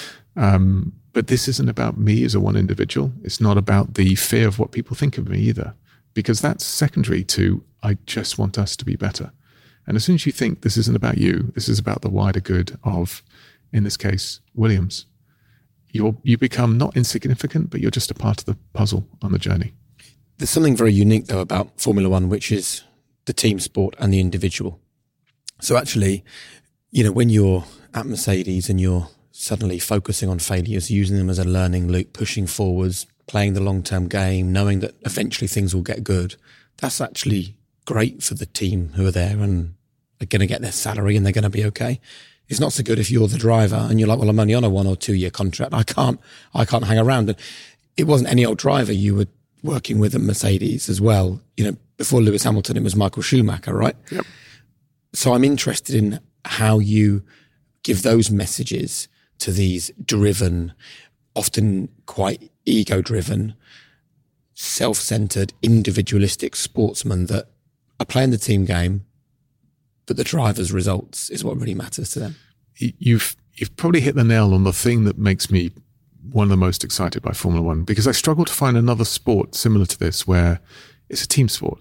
Um, but this isn't about me as a one individual. It's not about the fear of what people think of me either, because that's secondary to I just want us to be better. And as soon as you think this isn't about you, this is about the wider good of, in this case, Williams, You're, you become not insignificant, but you're just a part of the puzzle on the journey. There's something very unique, though, about Formula One, which is the team sport and the individual. So actually, you know, when you're at Mercedes and you're suddenly focusing on failures, using them as a learning loop, pushing forwards, playing the long-term game, knowing that eventually things will get good, that's actually great for the team who are there and are going to get their salary and they're going to be okay. It's not so good if you're the driver and you're like, well, I'm only on a one or two year contract. I can't, I can't hang around. And it wasn't any old driver you were working with at Mercedes as well. You know, before Lewis Hamilton, it was Michael Schumacher, right? Yep. So I'm interested in how you give those messages to these driven, often quite ego driven, self-centered, individualistic sportsmen that are playing the team game, but the driver's results is what really matters to them. You've you've probably hit the nail on the thing that makes me one of the most excited by Formula One, because I struggle to find another sport similar to this where it's a team sport,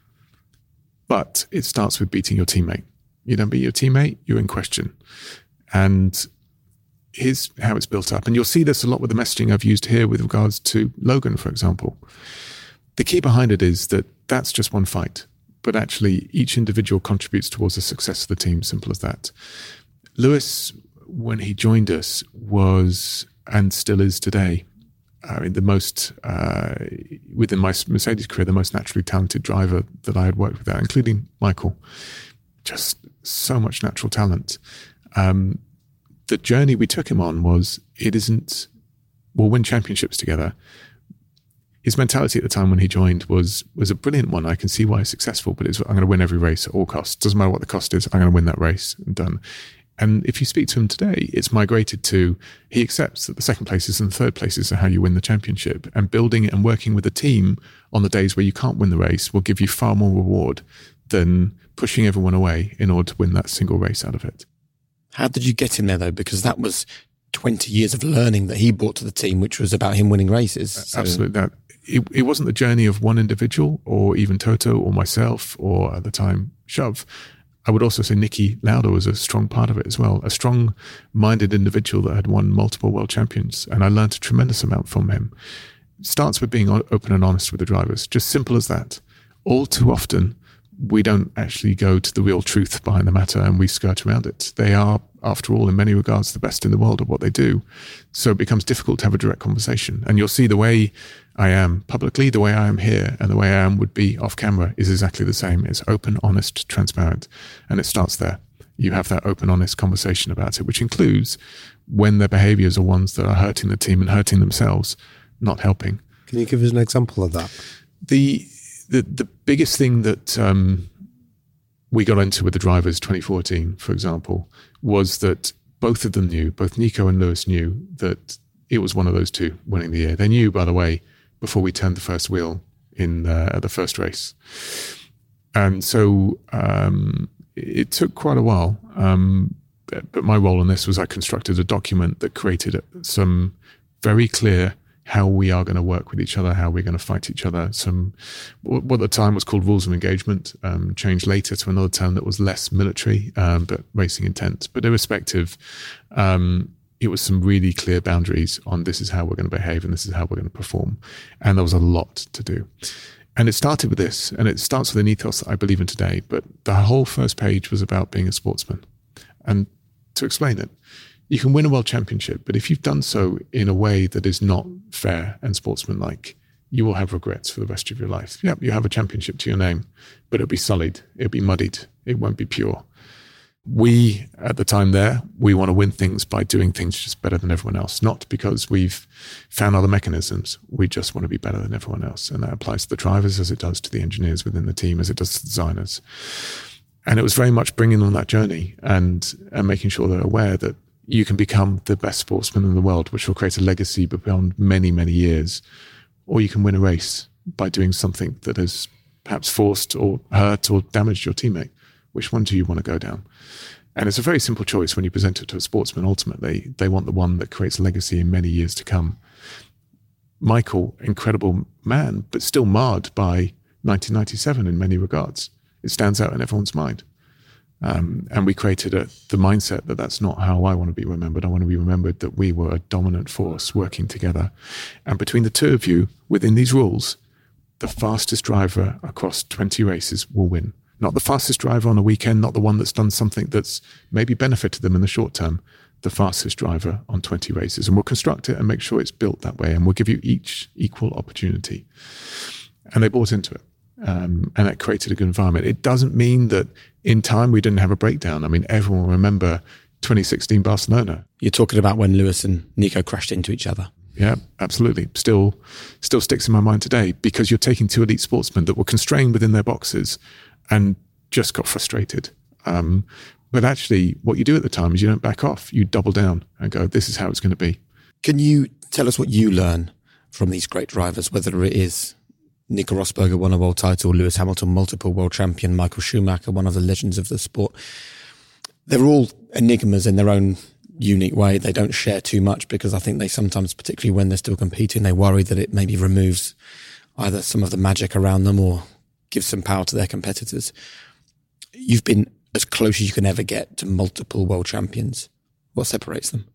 but it starts with beating your teammate. You don't beat your teammate, you're in question. And here's how it's built up. And you'll see this a lot with the messaging I've used here with regards to Logan, for example. The key behind it is that that's just one fight, but actually each individual contributes towards the success of the team, simple as that. Lewis, when he joined us, was, and still is today, uh, the most, uh, within my Mercedes career, the most naturally talented driver that I had worked with, including Michael. Just so much natural talent. Um, the journey we took him on was, it isn't, we'll win championships together. His mentality at the time when he joined was was a brilliant one. I can see why he's successful, but it's, I'm going to win every race at all costs. Doesn't matter what the cost is, I'm going to win that race and done. And if you speak to him today, it's migrated to, he accepts that the second places and the third places are how you win the championship. And building and working with a team on the days where you can't win the race will give you far more reward than pushing everyone away in order to win that single race out of it. How did you get him there, though? Because that was twenty years of learning that he brought to the team, which was about him winning races. So. Absolutely. That it, it wasn't the journey of one individual or even Toto or myself or at the time Shove. I would also say Niki Lauda was a strong part of it as well, a strong-minded individual that had won multiple world champions, and I learned a tremendous amount from him. It starts with being open and honest with the drivers, just simple as that. All too often, we don't actually go to the real truth behind the matter and we skirt around it. They are, after all, in many regards, the best in the world at what they do. So it becomes difficult to have a direct conversation. And you'll see the way I am publicly, the way I am here, and the way I am would be off camera is exactly the same. It's open, honest, transparent. And it starts there. You have that open, honest conversation about it, which includes when their behaviors are ones that are hurting the team and hurting themselves, not helping. Can you give us an example of that? The the, the biggest thing that um, we got into with the drivers twenty fourteen, for example, was that both of them knew, both Nico and Lewis knew that it was one of those two winning the year. They knew, by the way, before we turned the first wheel in uh, at the first race. And so um, it took quite a while. Um, but my role in this was I constructed a document that created some very clear how we are going to work with each other, how we're going to fight each other. Some, what at the time was called rules of engagement, um, changed later to another term that was less military, um, but racing intent. But irrespective, um, it was some really clear boundaries on this is how we're going to behave and this is how we're going to perform. And there was a lot to do. And it started with this, and it starts with an ethos that I believe in today, but the whole first page was about being a sportsman. And to explain it, you can win a world championship, but if you've done so in a way that is not fair and sportsmanlike, you will have regrets for the rest of your life. Yep, you have a championship to your name, but it'll be sullied, it'll be muddied, it won't be pure. We, at the time there, we want to win things by doing things just better than everyone else, not because we've found other mechanisms. We just want to be better than everyone else. And that applies to the drivers as it does to the engineers within the team, as it does to the designers. And it was very much bringing them on that journey and, and making sure they're aware that you can become the best sportsman in the world, which will create a legacy beyond many, many years. Or you can win a race by doing something that has perhaps forced or hurt or damaged your teammate. Which one do you want to go down? And it's a very simple choice when you present it to a sportsman. Ultimately, they want the one that creates a legacy in many years to come. Michael, incredible man, but still marred by nineteen ninety-seven in many regards. It stands out in everyone's mind. Um, and we created a, the mindset that that's not how I want to be remembered. I want to be remembered that we were a dominant force working together. And between the two of you, within these rules, the fastest driver across twenty races will win. Not the fastest driver on a weekend, not the one that's done something that's maybe benefited them in the short term, the fastest driver on twenty races. And we'll construct it and make sure it's built that way. And we'll give you each equal opportunity. And they bought into it. Um, and that created a good environment. It doesn't mean that in time we didn't have a breakdown. I mean, everyone will remember twenty sixteen Barcelona. You're talking about when Lewis and Nico crashed into each other. Yeah, absolutely. Still, still sticks in my mind today because you're taking two elite sportsmen that were constrained within their boxes and just got frustrated. Um, but actually, what you do at the time is you don't back off. You double down and go, this is how it's going to be. Can you tell us what you learn from these great drivers, whether it is Nico Rosberg won a world title, Lewis Hamilton, multiple world champion, Michael Schumacher, one of the legends of the sport. They're all enigmas in their own unique way. They don't share too much because I think they sometimes, particularly when they're still competing, they worry that it maybe removes either some of the magic around them or gives some power to their competitors. You've been as close as you can ever get to multiple world champions. What separates them?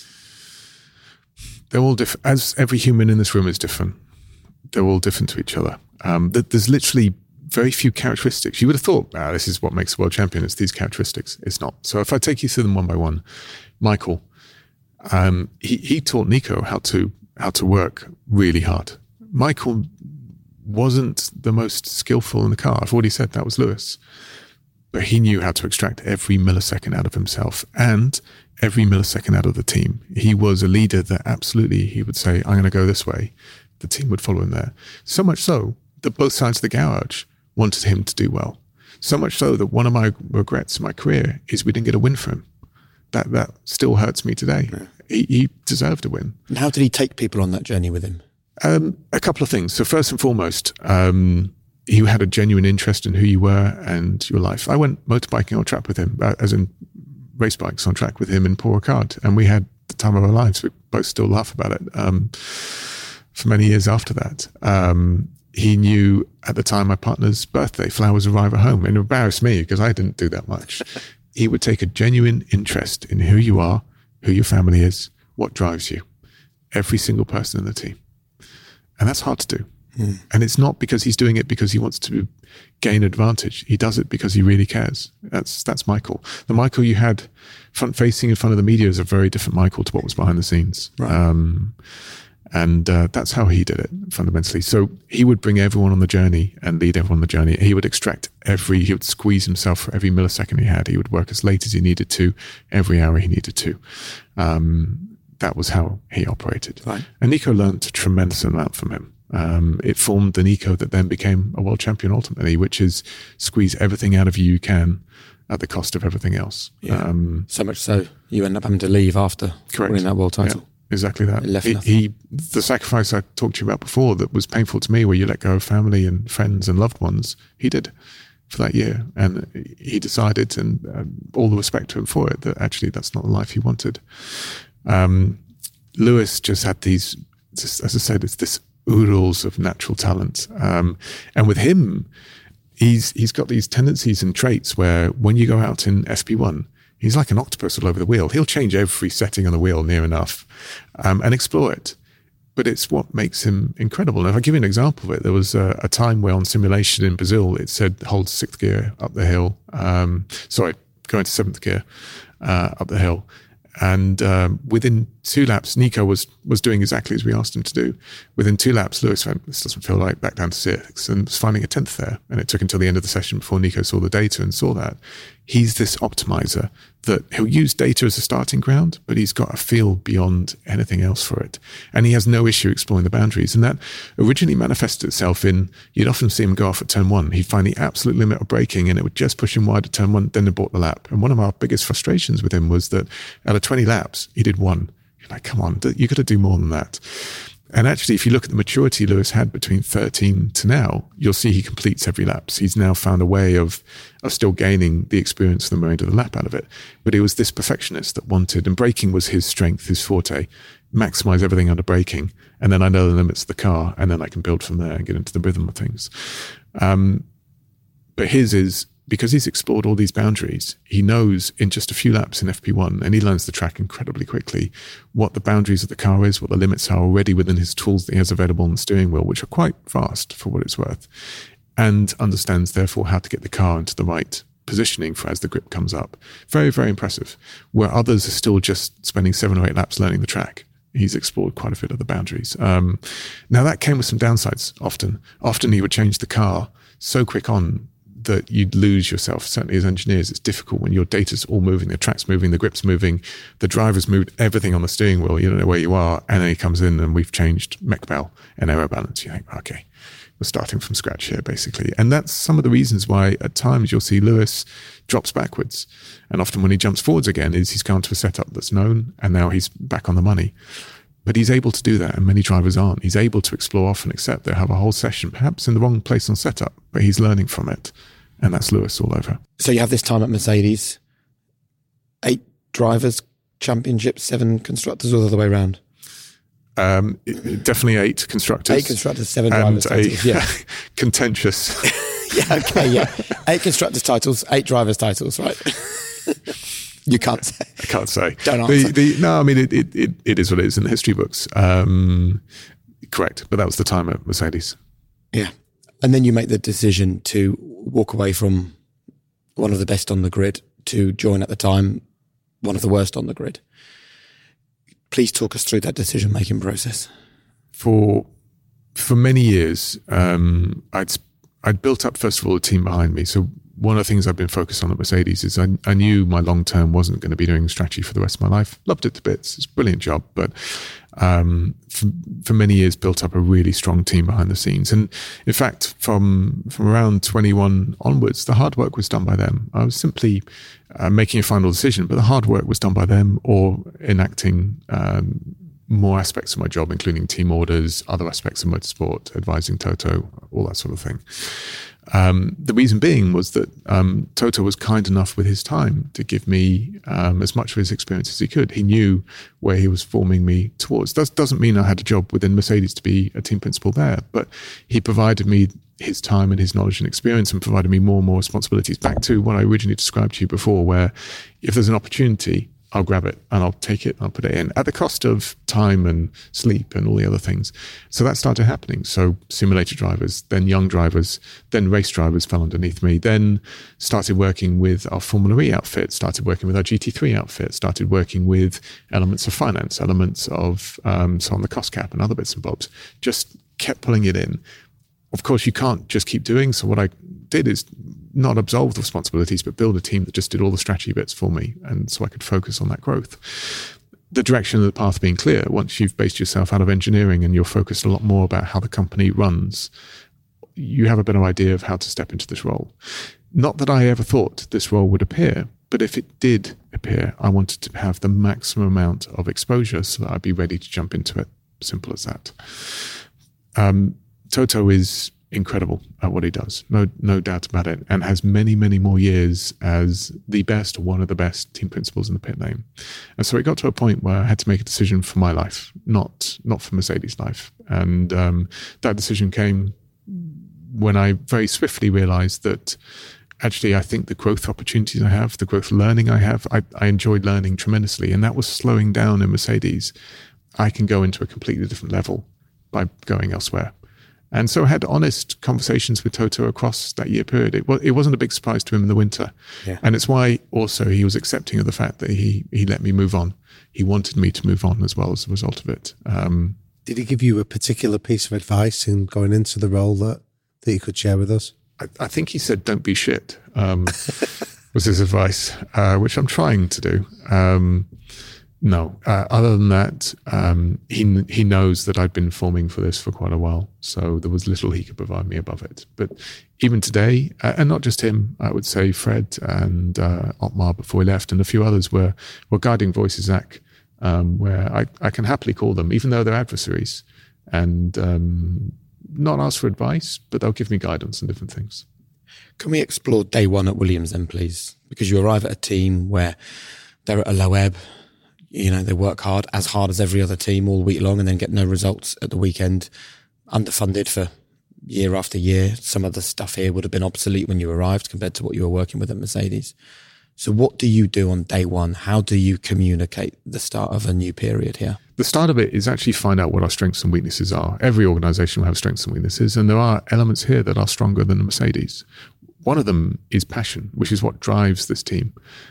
They're all different. As every human in this room is different. They're all different to each other. Um, there's literally very few characteristics. You would have thought, ah, this is what makes a world champion. It's these characteristics. It's not. So if I take you through them one by one, Michael, um, he, he taught Nico how to how to work really hard. Michael wasn't the most skillful in the car. I've already said that was Lewis. but he knew how to extract every millisecond out of himself and every millisecond out of the team. He was a leader that absolutely, he would say, I'm going to go this way. The team would follow him there. So much so that both sides of the garage wanted him to do well. So much so that one of my regrets in my career is we didn't get a win for him. That that still hurts me today. Yeah. He, he deserved a win. And how did he take people on that journey with him? Um, a couple of things. So first and foremost, um, he had a genuine interest in who you were and your life. I went motorbiking on track with him, uh, as in race bikes on track with him in Paul Ricard, and we had the time of our lives. We both still laugh about it um, for many years after that. Um, he knew at the time my partner's birthday, flowers arrive at home, and it embarrassed me because I didn't do that much. He would take a genuine interest in who you are, who your family is, what drives you, every single person in the team. And that's hard to do. Mm. And it's not because he's doing it because he wants to gain advantage. He does it because he really cares. That's that's Michael. The Michael you had front facing in front of the media is a very different Michael to what was behind the scenes. Right. Um, and uh, that's how he did it fundamentally. So he would bring everyone on the journey and lead everyone on the journey. He would extract every, he would squeeze himself for every millisecond he had. He would work as late as he needed to, every hour he needed to. Um, that was how he operated. Right. And Nico learned a tremendous amount from him. Um, it formed the Nico that then became a world champion ultimately, which is squeeze everything out of you you can at the cost of everything else. Yeah. Um, so much so you end up having to leave after correct. winning that world title. Yeah, exactly that. It left he, nothing. he, the sacrifice I talked to you about before that was painful to me, where you let go of family and friends and loved ones, he did for that year. And he decided, and uh, all the respect to him for it, that actually that's not the life he wanted. Um, Lewis just had these, just, as I said, it's this oodles of natural talent. Um, and with him, he's he's got these tendencies and traits where when you go out in F P one, he's like an octopus all over the wheel. He'll change every setting on the wheel near enough um, and explore it. But it's what makes him incredible. And if I give you an example of it, there was a, a time where on simulation in Brazil, it said hold sixth gear up the hill. Um, sorry, go into seventh gear uh, up the hill. And um, within two laps, Nico was was doing exactly as we asked him to do. Within two laps, Lewis went, this doesn't feel right, back down to six, and was finding a tenth there. And it took until the end of the session before Nico saw the data and saw that. He's this optimizer that he'll use data as a starting ground, but he's got a feel beyond anything else for it. And he has no issue exploring the boundaries. And that originally manifested itself in, you'd often see him go off at turn one. He'd find the absolute limit of braking and it would just push him wide at turn one, then abort the lap. And one of our biggest frustrations with him was that out of twenty laps, he did one. You're like, come on, you got to do more than that. And actually, if you look at the maturity Lewis had between thirteen to now, you'll see he completes every lap. So he's now found a way of, of still gaining the experience of the remainder of the lap out of it. But he was this perfectionist that wanted, and braking was his strength, his forte, maximize everything under braking. And then I know the limits of the car, and then I can build from there and get into the rhythm of things. Um, but his is, because he's explored all these boundaries, he knows in just a few laps in F P one, and he learns the track incredibly quickly, what the boundaries of the car is, what the limits are already within his tools that he has available on the steering wheel, which are quite vast for what it's worth, and understands therefore how to get the car into the right positioning for as the grip comes up. Very, very impressive. Where others are still just spending seven or eight laps learning the track, he's explored quite a bit of the boundaries. Um, now that came with some downsides often. Often he would change the car so quick on that you'd lose yourself. Certainly as engineers, it's difficult when your data's all moving, the track's moving, the grip's moving, the driver's moved everything on the steering wheel, you don't know where you are, and then he comes in and we've changed mech bell and aero balance. You think, okay, we're starting from scratch here, basically. And that's some of the reasons why at times you'll see Lewis drops backwards. And often when he jumps forwards again is he's gone to a setup that's known and now he's back on the money. But he's able to do that, and many drivers aren't. He's able to explore off and accept they have a whole session, perhaps in the wrong place on setup, but he's learning from it. And that's Lewis all over. So you have this time at Mercedes, eight drivers, championships, seven constructors, or the other way around? Um, definitely eight constructors. Eight constructors, seven and drivers. a Titles, yeah. contentious. yeah, okay, yeah. Eight constructors titles, eight drivers titles, right? You can't say. I can't say. Don't answer. The, the, no, I mean, it, it, it, it is what it is in the history books. Um, correct. But that was the time at Mercedes. Yeah. And then you make the decision to walk away from one of the best on the grid to join at the time one of the worst on the grid. Please talk us through that decision-making process. For for many years, um, I'd I'd built up first of all a team behind me. So one of the things I've been focused on at Mercedes is I, I knew my long term wasn't going to be doing strategy for the rest of my life. Loved it to bits. It's a brilliant job, but um, for, for many years built up a really strong team behind the scenes. And in fact, from from around twenty-one onwards, the hard work was done by them. I was simply uh, making a final decision, but the hard work was done by them or enacting um, more aspects of my job, including team orders, other aspects of motorsport, advising Toto, all that sort of thing. Um, the reason being was that um, Toto was kind enough with his time to give me um, as much of his experience as he could. He knew where he was forming me towards. That doesn't mean I had a job within Mercedes to be a team principal there, but he provided me his time and his knowledge and experience and provided me more and more responsibilities. Back to what I originally described to you before, where if there's an opportunity, I'll grab it and I'll take it and I'll put it in at the cost of time and sleep and all the other things. So that started happening. So simulator drivers, then young drivers, then race drivers fell underneath me, then started working with our Formula E outfit, started working with our G T three outfit, started working with elements of finance, elements of um, so on the cost cap and other bits and bobs, just kept pulling it in. Of course, you can't just keep doing. So what I did is not absolve the responsibilities, but build a team that just did all the strategy bits for me. And so I could focus on that growth. The direction of the path being clear, once you've based yourself out of engineering and you're focused a lot more about how the company runs, you have a better idea of how to step into this role. Not that I ever thought this role would appear, but if it did appear, I wanted to have the maximum amount of exposure so that I'd be ready to jump into it. Simple as that. Um, Toto is incredible at what he does, no no doubt about it, and has many, many more years as the best, or one of the best team principals in the pit lane. And so it got to a point where I had to make a decision for my life, not not for Mercedes' life. And um, that decision came when I very swiftly realized that actually I think the growth opportunities I have, the growth learning I have, I, I enjoyed learning tremendously, and that was slowing down in Mercedes. I can go into a completely different level by going elsewhere. And so I had honest conversations with Toto across that year period. It, was, it wasn't a big surprise to him in the winter. Yeah. And it's why also he was accepting of the fact that he he let me move on. He wanted me to move on as well as a result of it. Um, Did he give you a particular piece of advice in going into the role that, that you could share with us? I, I think he said, don't be shit, um, was his advice, uh, which I'm trying to do. Um, No, uh, other than that, um, he he knows that I'd been forming for this for quite a while, so there was little he could provide me above it. But even today, uh, and not just him, I would say Fred and uh, Otmar before he left, and a few others were were guiding voices, Zach, um, where I, I can happily call them, even though they're adversaries, and um, not ask for advice, but they'll give me guidance on different things. Can we explore day one at Williams then, please? Because you arrive at a team where they're at a low ebb. You know, they work hard, as hard as every other team all week long, and then get no results at the weekend, underfunded for year after year. Some of the stuff here would have been obsolete when you arrived compared to what you were working with at Mercedes. So what do you do on day one? How do you communicate the start of a new period here? The start of it is actually find out what our strengths and weaknesses are. Every organisation will have strengths and weaknesses, and there are elements here that are stronger than the Mercedes. One of them is passion, which is what drives this team.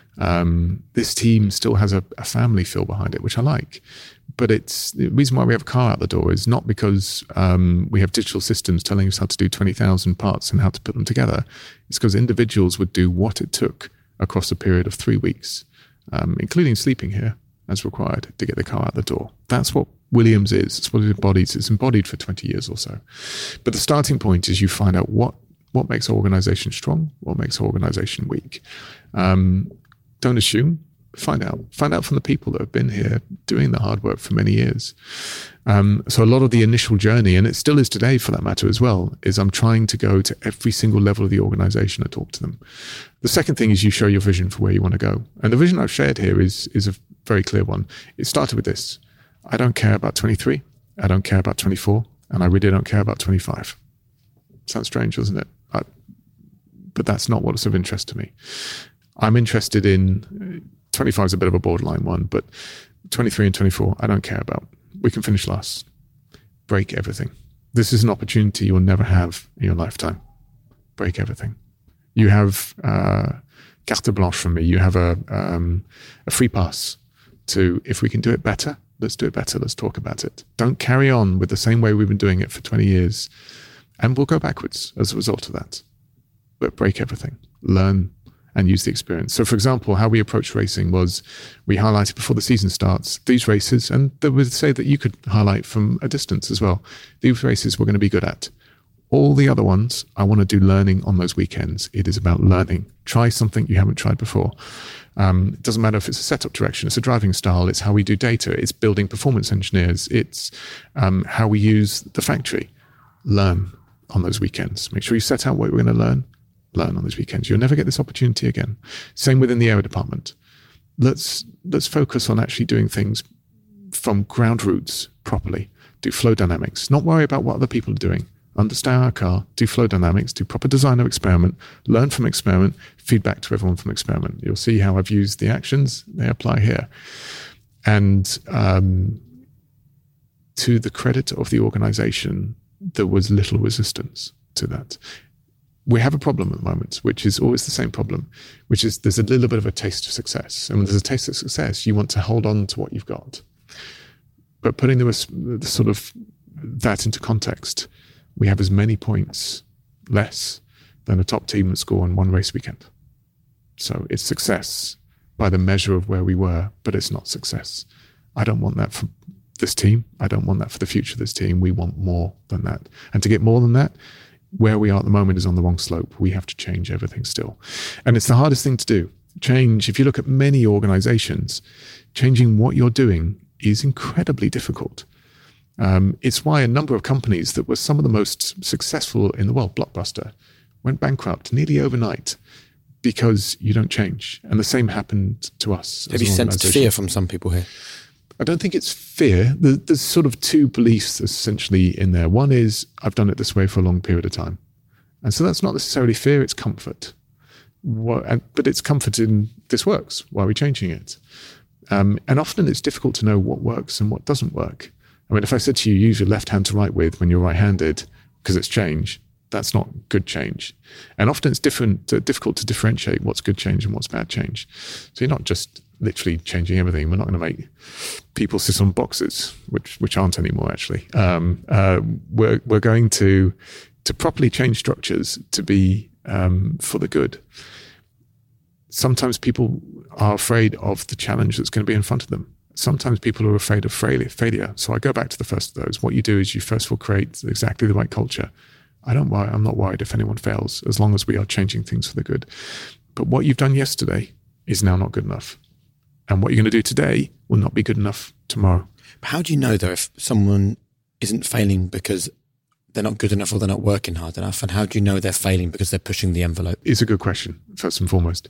Um, this team still has a, a family feel behind it, which I like. But it's the reason why we have a car out the door is not because um, we have digital systems telling us how to do twenty thousand parts and how to put them together. It's because individuals would do what it took across a period of three weeks, um, including sleeping here as required to get the car out the door. That's what Williams is. It's what it embodies. It's embodied for twenty years or so. But the starting point is you find out what what makes our organisation strong, what makes our organisation weak. Um, Don't assume, find out. Find out from the people that have been here doing the hard work for many years. Um, so a lot of the initial journey, and it still is today for that matter as well, is I'm trying to go to every single level of the organisation and talk to them. The second thing is you show your vision for where you want to go. And the vision I've shared here is, is a very clear one. It started with this. I don't care about twenty-three. I don't care about twenty-four. And I really don't care about twenty-five. Sounds strange, doesn't it? I, but that's not what's of interest to me. I'm interested in, twenty-five is a bit of a borderline one, but twenty-three and twenty-four, I don't care about. We can finish last. Break everything. This is an opportunity you'll never have in your lifetime. Break everything. You have uh, carte blanche from me. You have a, um, a free pass to, if we can do it better, let's do it better. Let's talk about it. Don't carry on with the same way we've been doing it for twenty years. And we'll go backwards as a result of that. But break everything. learn and use the experience. So for example, how we approached racing was we highlighted before the season starts these races, and they would say that you could highlight from a distance as well. These races we're going to be good at. All the other ones, I want to do learning on those weekends. It is about learning. Try something you haven't tried before. Um, it doesn't matter if it's a setup direction, it's a driving style, it's how we do data, it's building performance engineers, it's um, how we use the factory. Learn on those weekends. Make sure you set out what we're going to learn. Learn on those weekends. You'll never get this opportunity again. Same within the aero department. Let's let's focus on actually doing things from ground roots properly. Do flow dynamics. Not worry about what other people are doing. Understand our car, do flow dynamics, do proper design of experiment, learn from experiment, feedback to everyone from experiment. You'll see how I've used the actions, they apply here. And um, to the credit of the organization, there was little resistance to that. We have a problem at the moment, which is always the same problem, which is there's a little bit of a taste of success. And when there's a taste of success, you want to hold on to what you've got. But putting the, the sort of that into context, we have as many points less than a top team would score on one race weekend. So it's success by the measure of where we were, but it's not success. I don't want that for this team. I don't want that for the future of this team. We want more than that. And to get more than that, where we are at the moment is on the wrong slope. We have to change everything still. And it's the hardest thing to do. Change, if you look at many organizations, changing what you're doing is incredibly difficult. Um, it's why a number of companies that were some of the most successful in the world, Blockbuster, went bankrupt nearly overnight because you don't change. And the same happened to us. Have you sensed fear from some people here? I don't think it's fear. There's sort of two beliefs essentially in there. One is, I've done it this way for a long period of time. And so that's not necessarily fear, it's comfort. What, but it's comfort in this works. Why are we changing it? Um, and often it's difficult to know what works and what doesn't work. I mean, if I said to you, use your left hand to write with when you're right-handed because it's change, that's not good change. And often it's different, uh, difficult to differentiate what's good change and what's bad change. So you're not just literally changing everything. We're not going to make people sit on boxes, which which aren't anymore, actually. Um, uh, we're we're going to to properly change structures to be um, for the good. Sometimes people are afraid of the challenge that's going to be in front of them. Sometimes people are afraid of failure. So I go back to the first of those. What you do is you first of all create exactly the right culture. I don't worry, I'm not worried if anyone fails, as long as we are changing things for the good. But what you've done yesterday is now not good enough. And what you're going to do today will not be good enough tomorrow. But how do you know, though, if someone isn't failing because they're not good enough or they're not working hard enough? And how do you know they're failing because they're pushing the envelope? It's a good question, first and foremost.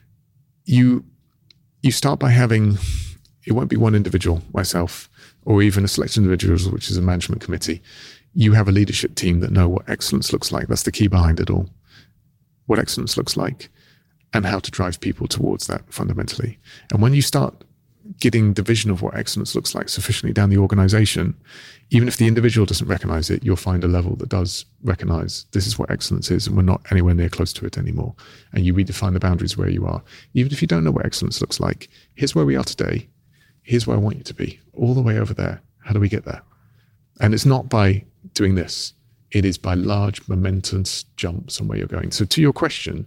You you start by having... It won't be one individual, myself, or even a select of individuals, which is a management committee. You have a leadership team that know what excellence looks like. That's the key behind it all. What excellence looks like and how to drive people towards that fundamentally. And when you start getting the vision of what excellence looks like sufficiently down the organization, even if the individual doesn't recognize it, you'll find a level that does recognize this is what excellence is, and we're not anywhere near close to it anymore. And you redefine the boundaries where you are. Even if you don't know what excellence looks like, here's where we are today. Here's where I want you to be, all the way over there. How do we get there? And it's not by doing this. It is by large momentous jumps on where you're going. So to your question,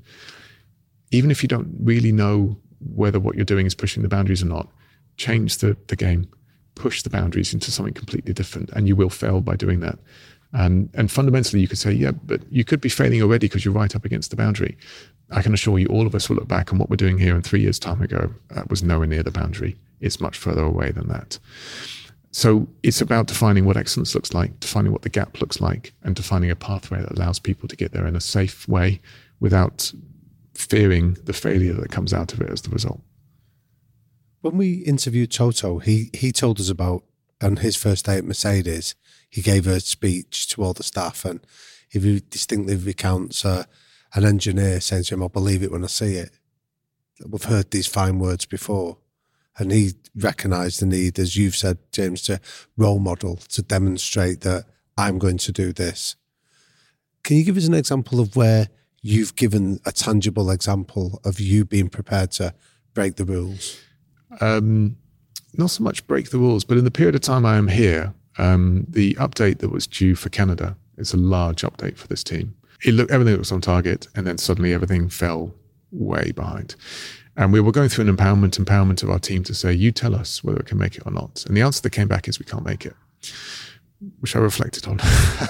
even if you don't really know whether what you're doing is pushing the boundaries or not, change the, the game, push the boundaries into something completely different, and you will fail by doing that. And, and fundamentally, you could say, yeah, but you could be failing already because you're right up against the boundary. I can assure you, all of us will look back on what we're doing here in three years' time ago. That was nowhere near the boundary. It's much further away than that. So it's about defining what excellence looks like, defining what the gap looks like, and defining a pathway that allows people to get there in a safe way without fearing the failure that comes out of it as the result. When we interviewed Toto, he, he told us about, on his first day at Mercedes, he gave a speech to all the staff, and he distinctly recounts uh, an engineer saying to him, I'll believe it when I see it. We've heard these fine words before. And he recognised the need, as you've said, James, to role model, to demonstrate that I'm going to do this. Can you give us an example of where you've given a tangible example of you being prepared to break the rules? Um, not so much break the rules, but in the period of time I am here, um, the update that was due for Canada is a large update for this team. it looked, everything was on target, and then suddenly everything fell way behind. And we were going through an empowerment, empowerment of our team to say, you tell us whether it can make it or not. And the answer that came back is we can't make it, which I reflected on.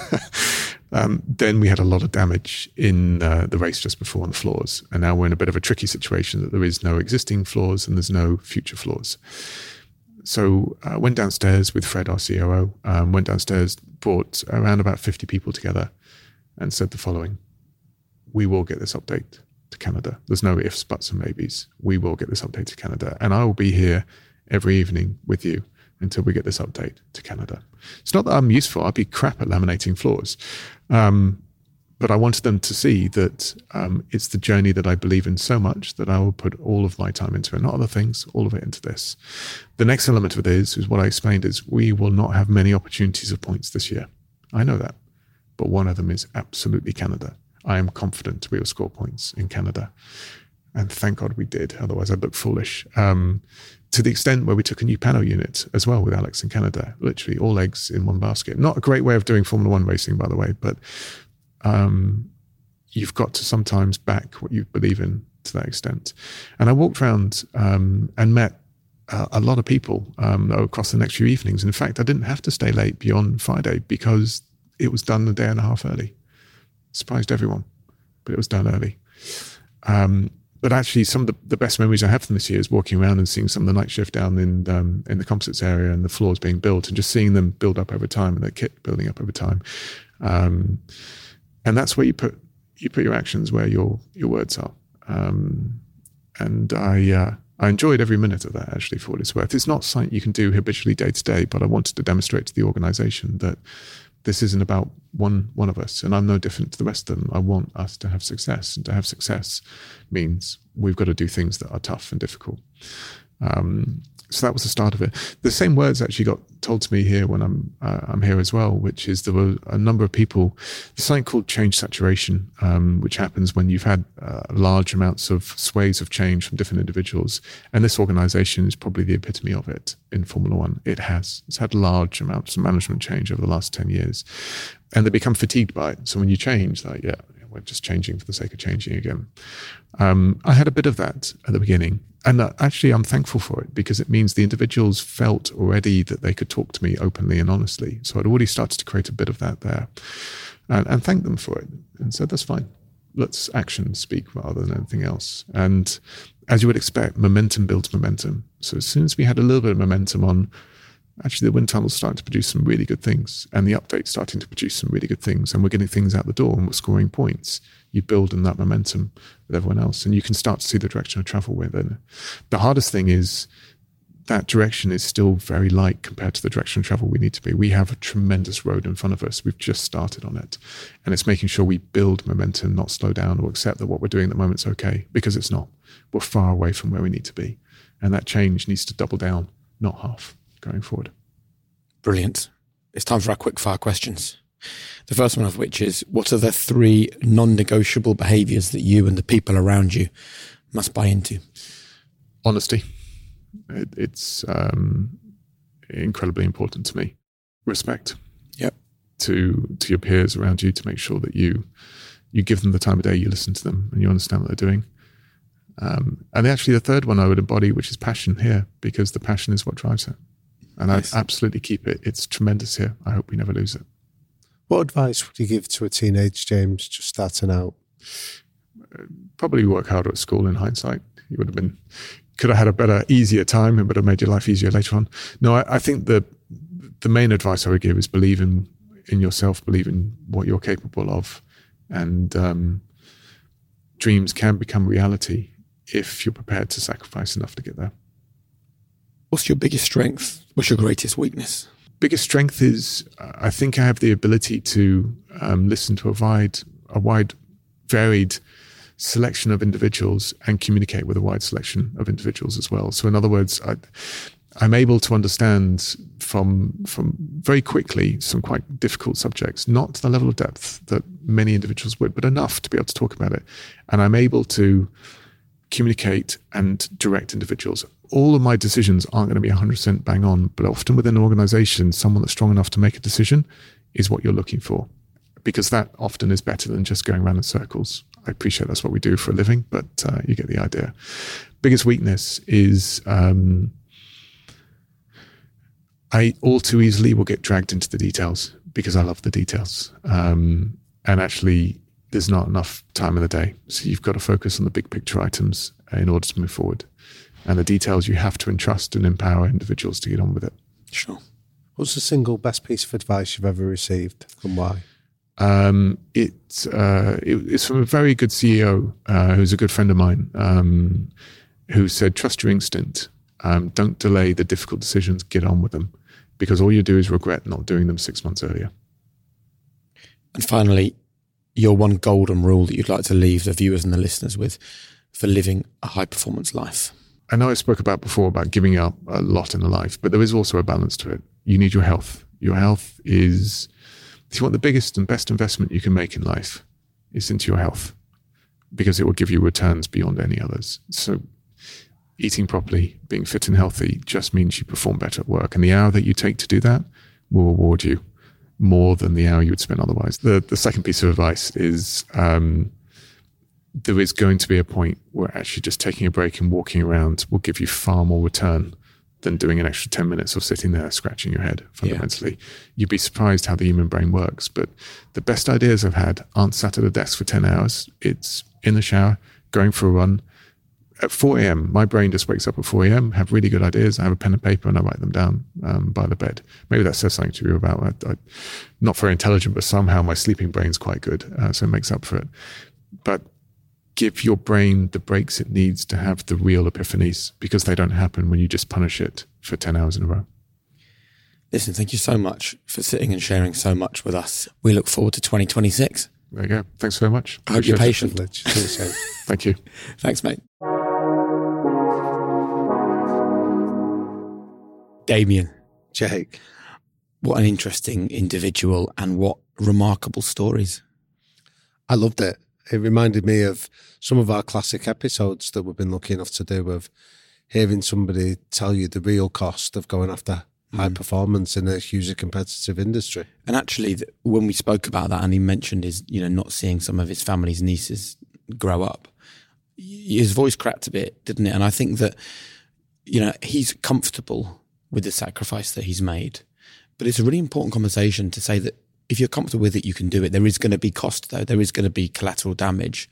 um, then we had a lot of damage in uh, the race just before on the floors. And now we're in a bit of a tricky situation that there is no existing floors and there's no future floors. So I uh, went downstairs with Fred, our C O O, um, went downstairs, brought around about fifty people together and said the following: we will get this update to Canada. There's no ifs, buts and maybes. We will get this update to Canada. And I will be here every evening with you until we get this update to Canada. It's not that I'm useful. I'd be crap at laminating floors. Um, but I wanted them to see that um, it's the journey that I believe in so much that I will put all of my time into it, not other things, all of it into this. The next element of it is, is what I explained is we will not have many opportunities of points this year. I know that. But one of them is absolutely Canada. I am confident we will score points in Canada. And thank God we did. Otherwise I'd look foolish. Um, to the extent where we took a new panel unit as well with Alex in Canada, literally all eggs in one basket. Not a great way of doing Formula One racing, by the way, but um, you've got to sometimes back what you believe in to that extent. And I walked around um, and met uh, a lot of people um, across the next few evenings. And in fact, I didn't have to stay late beyond Friday because it was done a day and a half early. Surprised everyone, but it was done early. Um, but actually, some of the, the best memories I have from this year is walking around and seeing some of the night shift down in um, in the composites area and the floors being built, and just seeing them build up over time and their kit building up over time. Um, and that's where you put you put your actions where your your words are. Um, and I uh, I enjoyed every minute of that, actually, for what it's worth. It's not something you can do habitually day to day, but I wanted to demonstrate to the organisation that this isn't about one one of us, and I'm no different to the rest of them. I want us to have success, and to have success means we've got to do things that are tough and difficult. Um, so that was the start of it. The same words actually got told to me here when I'm uh, I'm here as well, which is there were a number of people. There's something called change saturation, um, which happens when you've had uh, large amounts of sways of change from different individuals, and this organisation is probably the epitome of it in Formula One. It has. It's had large amounts of management change over the last ten years, and they become fatigued by it. So when you change, like, yeah, we're just changing for the sake of changing again. Um, I had a bit of that at the beginning. And actually, I'm thankful for it because it means the individuals felt already that they could talk to me openly and honestly. So I'd already started to create a bit of that there, and, and thank them for it. And said, that's fine. Let's action speak rather than anything else. And as you would expect, momentum builds momentum. So as soon as we had a little bit of momentum on, actually the wind tunnel's starting to produce some really good things, and the update's starting to produce some really good things, and we're getting things out the door and we're scoring points. You build in that momentum with everyone else, and you can start to see the direction of travel with it. The hardest thing is that direction is still very light compared to the direction of travel we need to be. We have a tremendous road in front of us. We've just started on it. And it's making sure we build momentum, not slow down or accept that what we're doing at the moment is okay, because it's not. We're far away from where we need to be. And that change needs to double down, not half, going forward. Brilliant. It's time for our quick fire questions. The first one of which is, what are the three non-negotiable behaviours that you and the people around you must buy into? Honesty. It, it's um, incredibly important to me. Respect. Yep. To to your peers around you, to make sure that you you give them the time of day, you listen to them, and you understand what they're doing. Um, and actually, the third one I would embody, which is passion here, because the passion is what drives it. And nice. I absolutely keep it. It's tremendous here. I hope we never lose it. What advice would you give to a teenage James just starting out? Probably work harder at school in hindsight. You would have been, could have had a better, easier time. It would have made your life easier later on. No, I, I think the the main advice I would give is believe in, in yourself, believe in what you're capable of. And um, dreams can become reality if you're prepared to sacrifice enough to get there. What's your biggest strength? What's your greatest weakness? Biggest strength is uh, I think I have the ability to um, listen to a wide, a wide, varied selection of individuals and communicate with a wide selection of individuals as well. So in other words, I, I'm able to understand from from very quickly some quite difficult subjects, not to the level of depth that many individuals would, but enough to be able to talk about it. And I'm able to communicate and direct individuals. All of my decisions aren't going to be one hundred percent bang on, but often within an organization, someone that's strong enough to make a decision is what you're looking for. because that often is better than just going around in circles. I appreciate that's what we do for a living, but uh, you get the idea. Biggest weakness is um, I all too easily will get dragged into the details because I love the details. Um, and actually, there's not enough time in the day. So you've got to focus on the big picture items in order to move forward. And the details you have to entrust and empower individuals to get on with it. Sure. What's the single best piece of advice you've ever received and why? Um, it, uh, it, it's from a very good C E O uh, who's a good friend of mine, um, who said, trust your instinct. Um, don't delay the difficult decisions, get on with them, because all you do is regret not doing them six months earlier. And finally, your one golden rule that you'd like to leave the viewers and the listeners with for living a high-performance life. I know I spoke about before about giving up a lot in the life, but there is also a balance to it. You need your health. Your health is, if you want the biggest and best investment you can make in life, it's into your health, because it will give you returns beyond any others. So eating properly, being fit and healthy just means you perform better at work. And the hour that you take to do that will reward you more than the hour you would spend otherwise. The the second piece of advice is um, there is going to be a point where actually just taking a break and walking around will give you far more return than doing an extra ten minutes of sitting there scratching your head fundamentally. Yeah. You'd be surprised how the human brain works. But the best ideas I've had aren't sat at a desk for ten hours. It's in the shower, going for a run. At four a.m., my brain just wakes up at four a.m., have really good ideas. I have a pen and paper and I write them down um, by the bed. Maybe that says something to you about, I, I, not very intelligent, but somehow my sleeping brain's quite good. Uh, so it makes up for it. But give your brain the breaks it needs to have the real epiphanies, because they don't happen when you just punish it for ten hours in a row. Listen, thank you so much for sitting and sharing so much with us. We look forward to twenty twenty-six. There you go. Thanks very much. I hope you're patient. Thank you. Thanks, mate. Damien. Jake. What an interesting individual and what remarkable stories. I loved it. It reminded me of some of our classic episodes that we've been lucky enough to do, of hearing somebody tell you the real cost of going after mm. high performance in a hugely competitive industry. And actually, when we spoke about that, and he mentioned his, you know, not seeing some of his family's nieces grow up, his voice cracked a bit, didn't it? And I think that, you know, he's comfortable with the sacrifice that he's made. But it's a really important conversation to say that if you're comfortable with it, you can do it. There is going to be cost, though. There is going to be collateral damage.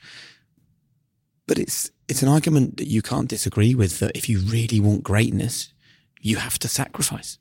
But it's it's an argument that you can't disagree with, that if you really want greatness, you have to sacrifice.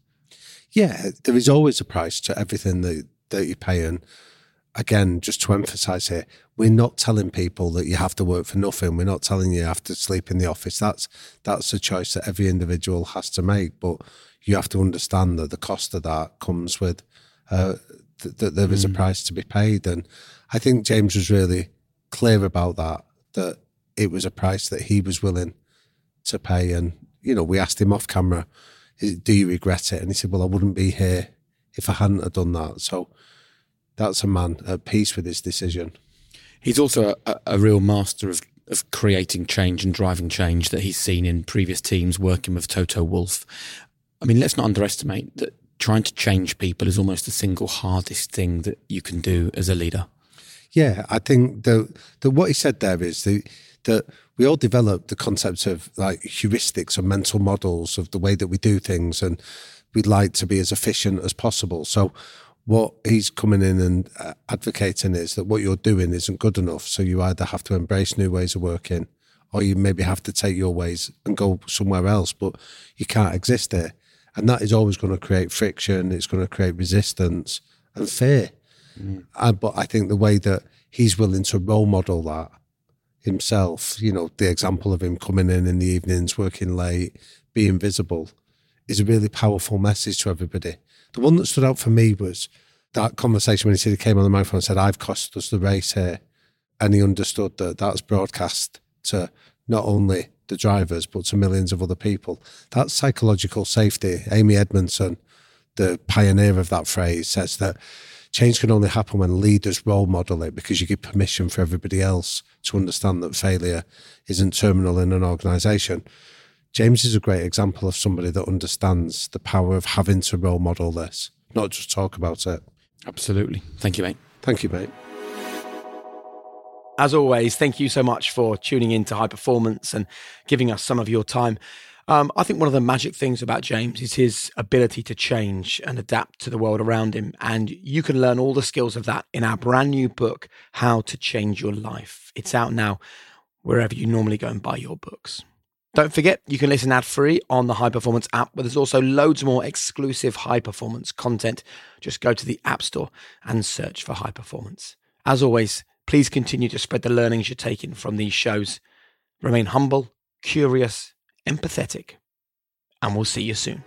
Yeah, there is always a price to everything that, that you pay. And again, just to emphasise here, we're not telling people that you have to work for nothing. We're not telling you you have to sleep in the office. That's that's a choice that every individual has to make. But you have to understand that the cost of that comes with uh, th- that there is mm. a price to be paid. And I think James was really clear about that, that it was a price that he was willing to pay. And, you know, we asked him off camera, do you regret it? And he said, well, I wouldn't be here if I hadn't have done that. So that's a man at peace with his decision. He's also a, a real master of, of creating change and driving change that he's seen in previous teams working with Toto Wolff. I mean, let's not underestimate that trying to change people is almost the single hardest thing that you can do as a leader. Yeah, I think that the, what he said there is the, that we all developed the concept of like heuristics or mental models of the way that we do things, and we'd like to be as efficient as possible. So what he's coming in and advocating is that what you're doing isn't good enough. So you either have to embrace new ways of working, or you maybe have to take your ways and go somewhere else, but you can't exist there. And that is always going to create friction. It's going to create resistance and fear. Mm. And, but I think the way that he's willing to role model that himself, you know, the example of him coming in in the evenings, working late, being visible, is a really powerful message to everybody. The one that stood out for me was that conversation when he said, he came on the microphone and said, I've cost us the race here. And he understood that that's broadcast to not only the drivers, but to millions of other people. That's psychological safety. Amy Edmondson, the pioneer of that phrase, says that change can only happen when leaders role model it, because you give permission for everybody else to understand that failure isn't terminal in an organisation. James is a great example of somebody that understands the power of having to role model this, not just talk about it. Absolutely. Thank you, mate. Thank you, mate. As always, thank you so much for tuning in to High Performance and giving us some of your time. Um, I think one of the magic things about James is his ability to change and adapt to the world around him. And you can learn all the skills of that in our brand new book, How to Change Your Life. It's out now wherever you normally go and buy your books. Don't forget, you can listen ad-free on the High Performance app, but there's also loads more exclusive High Performance content. Just go to the App Store and search for High Performance. As always, please continue to spread the learnings you're taking from these shows. Remain humble, curious, empathetic, and we'll see you soon.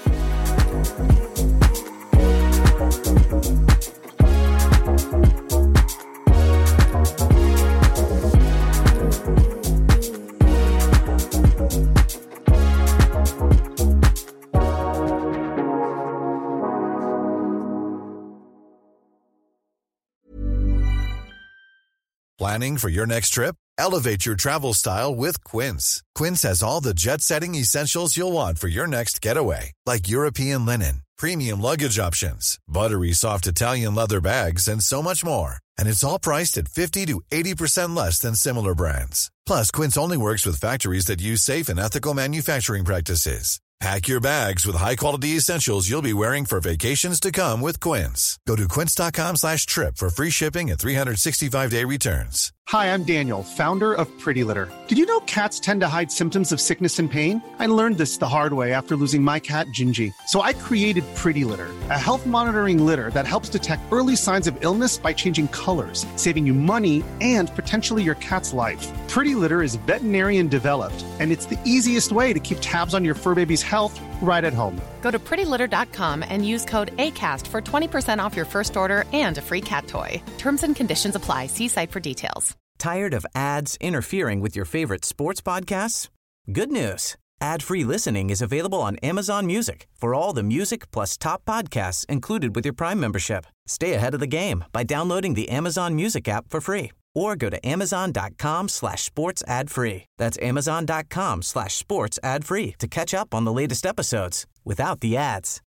Planning for your next trip? Elevate your travel style with Quince. Quince has all the jet-setting essentials you'll want for your next getaway, like European linen, premium luggage options, buttery soft Italian leather bags, and so much more. And it's all priced at fifty to eighty percent less than similar brands. Plus, Quince only works with factories that use safe and ethical manufacturing practices. Pack your bags with high-quality essentials you'll be wearing for vacations to come with Quince. Go to quince.com slash trip for free shipping and three sixty-five day returns. Hi, I'm Daniel, founder of Pretty Litter. Did you know cats tend to hide symptoms of sickness and pain? I learned this the hard way after losing my cat, Gingy. So I created Pretty Litter, a health monitoring litter that helps detect early signs of illness by changing colors, saving you money and potentially your cat's life. Pretty Litter is veterinarian developed, and it's the easiest way to keep tabs on your fur baby's health right at home. Go to pretty litter dot com and use code ACAST for twenty percent off your first order and a free cat toy. Terms and conditions apply. See site for details. Tired of ads interfering with your favorite sports podcasts? Good news. Ad-free listening is available on Amazon Music for all the music plus top podcasts included with your Prime membership. Stay ahead of the game by downloading the Amazon Music app for free or go to amazon.com slash sports ad free. That's amazon.com slash sports ad free to catch up on the latest episodes without the ads.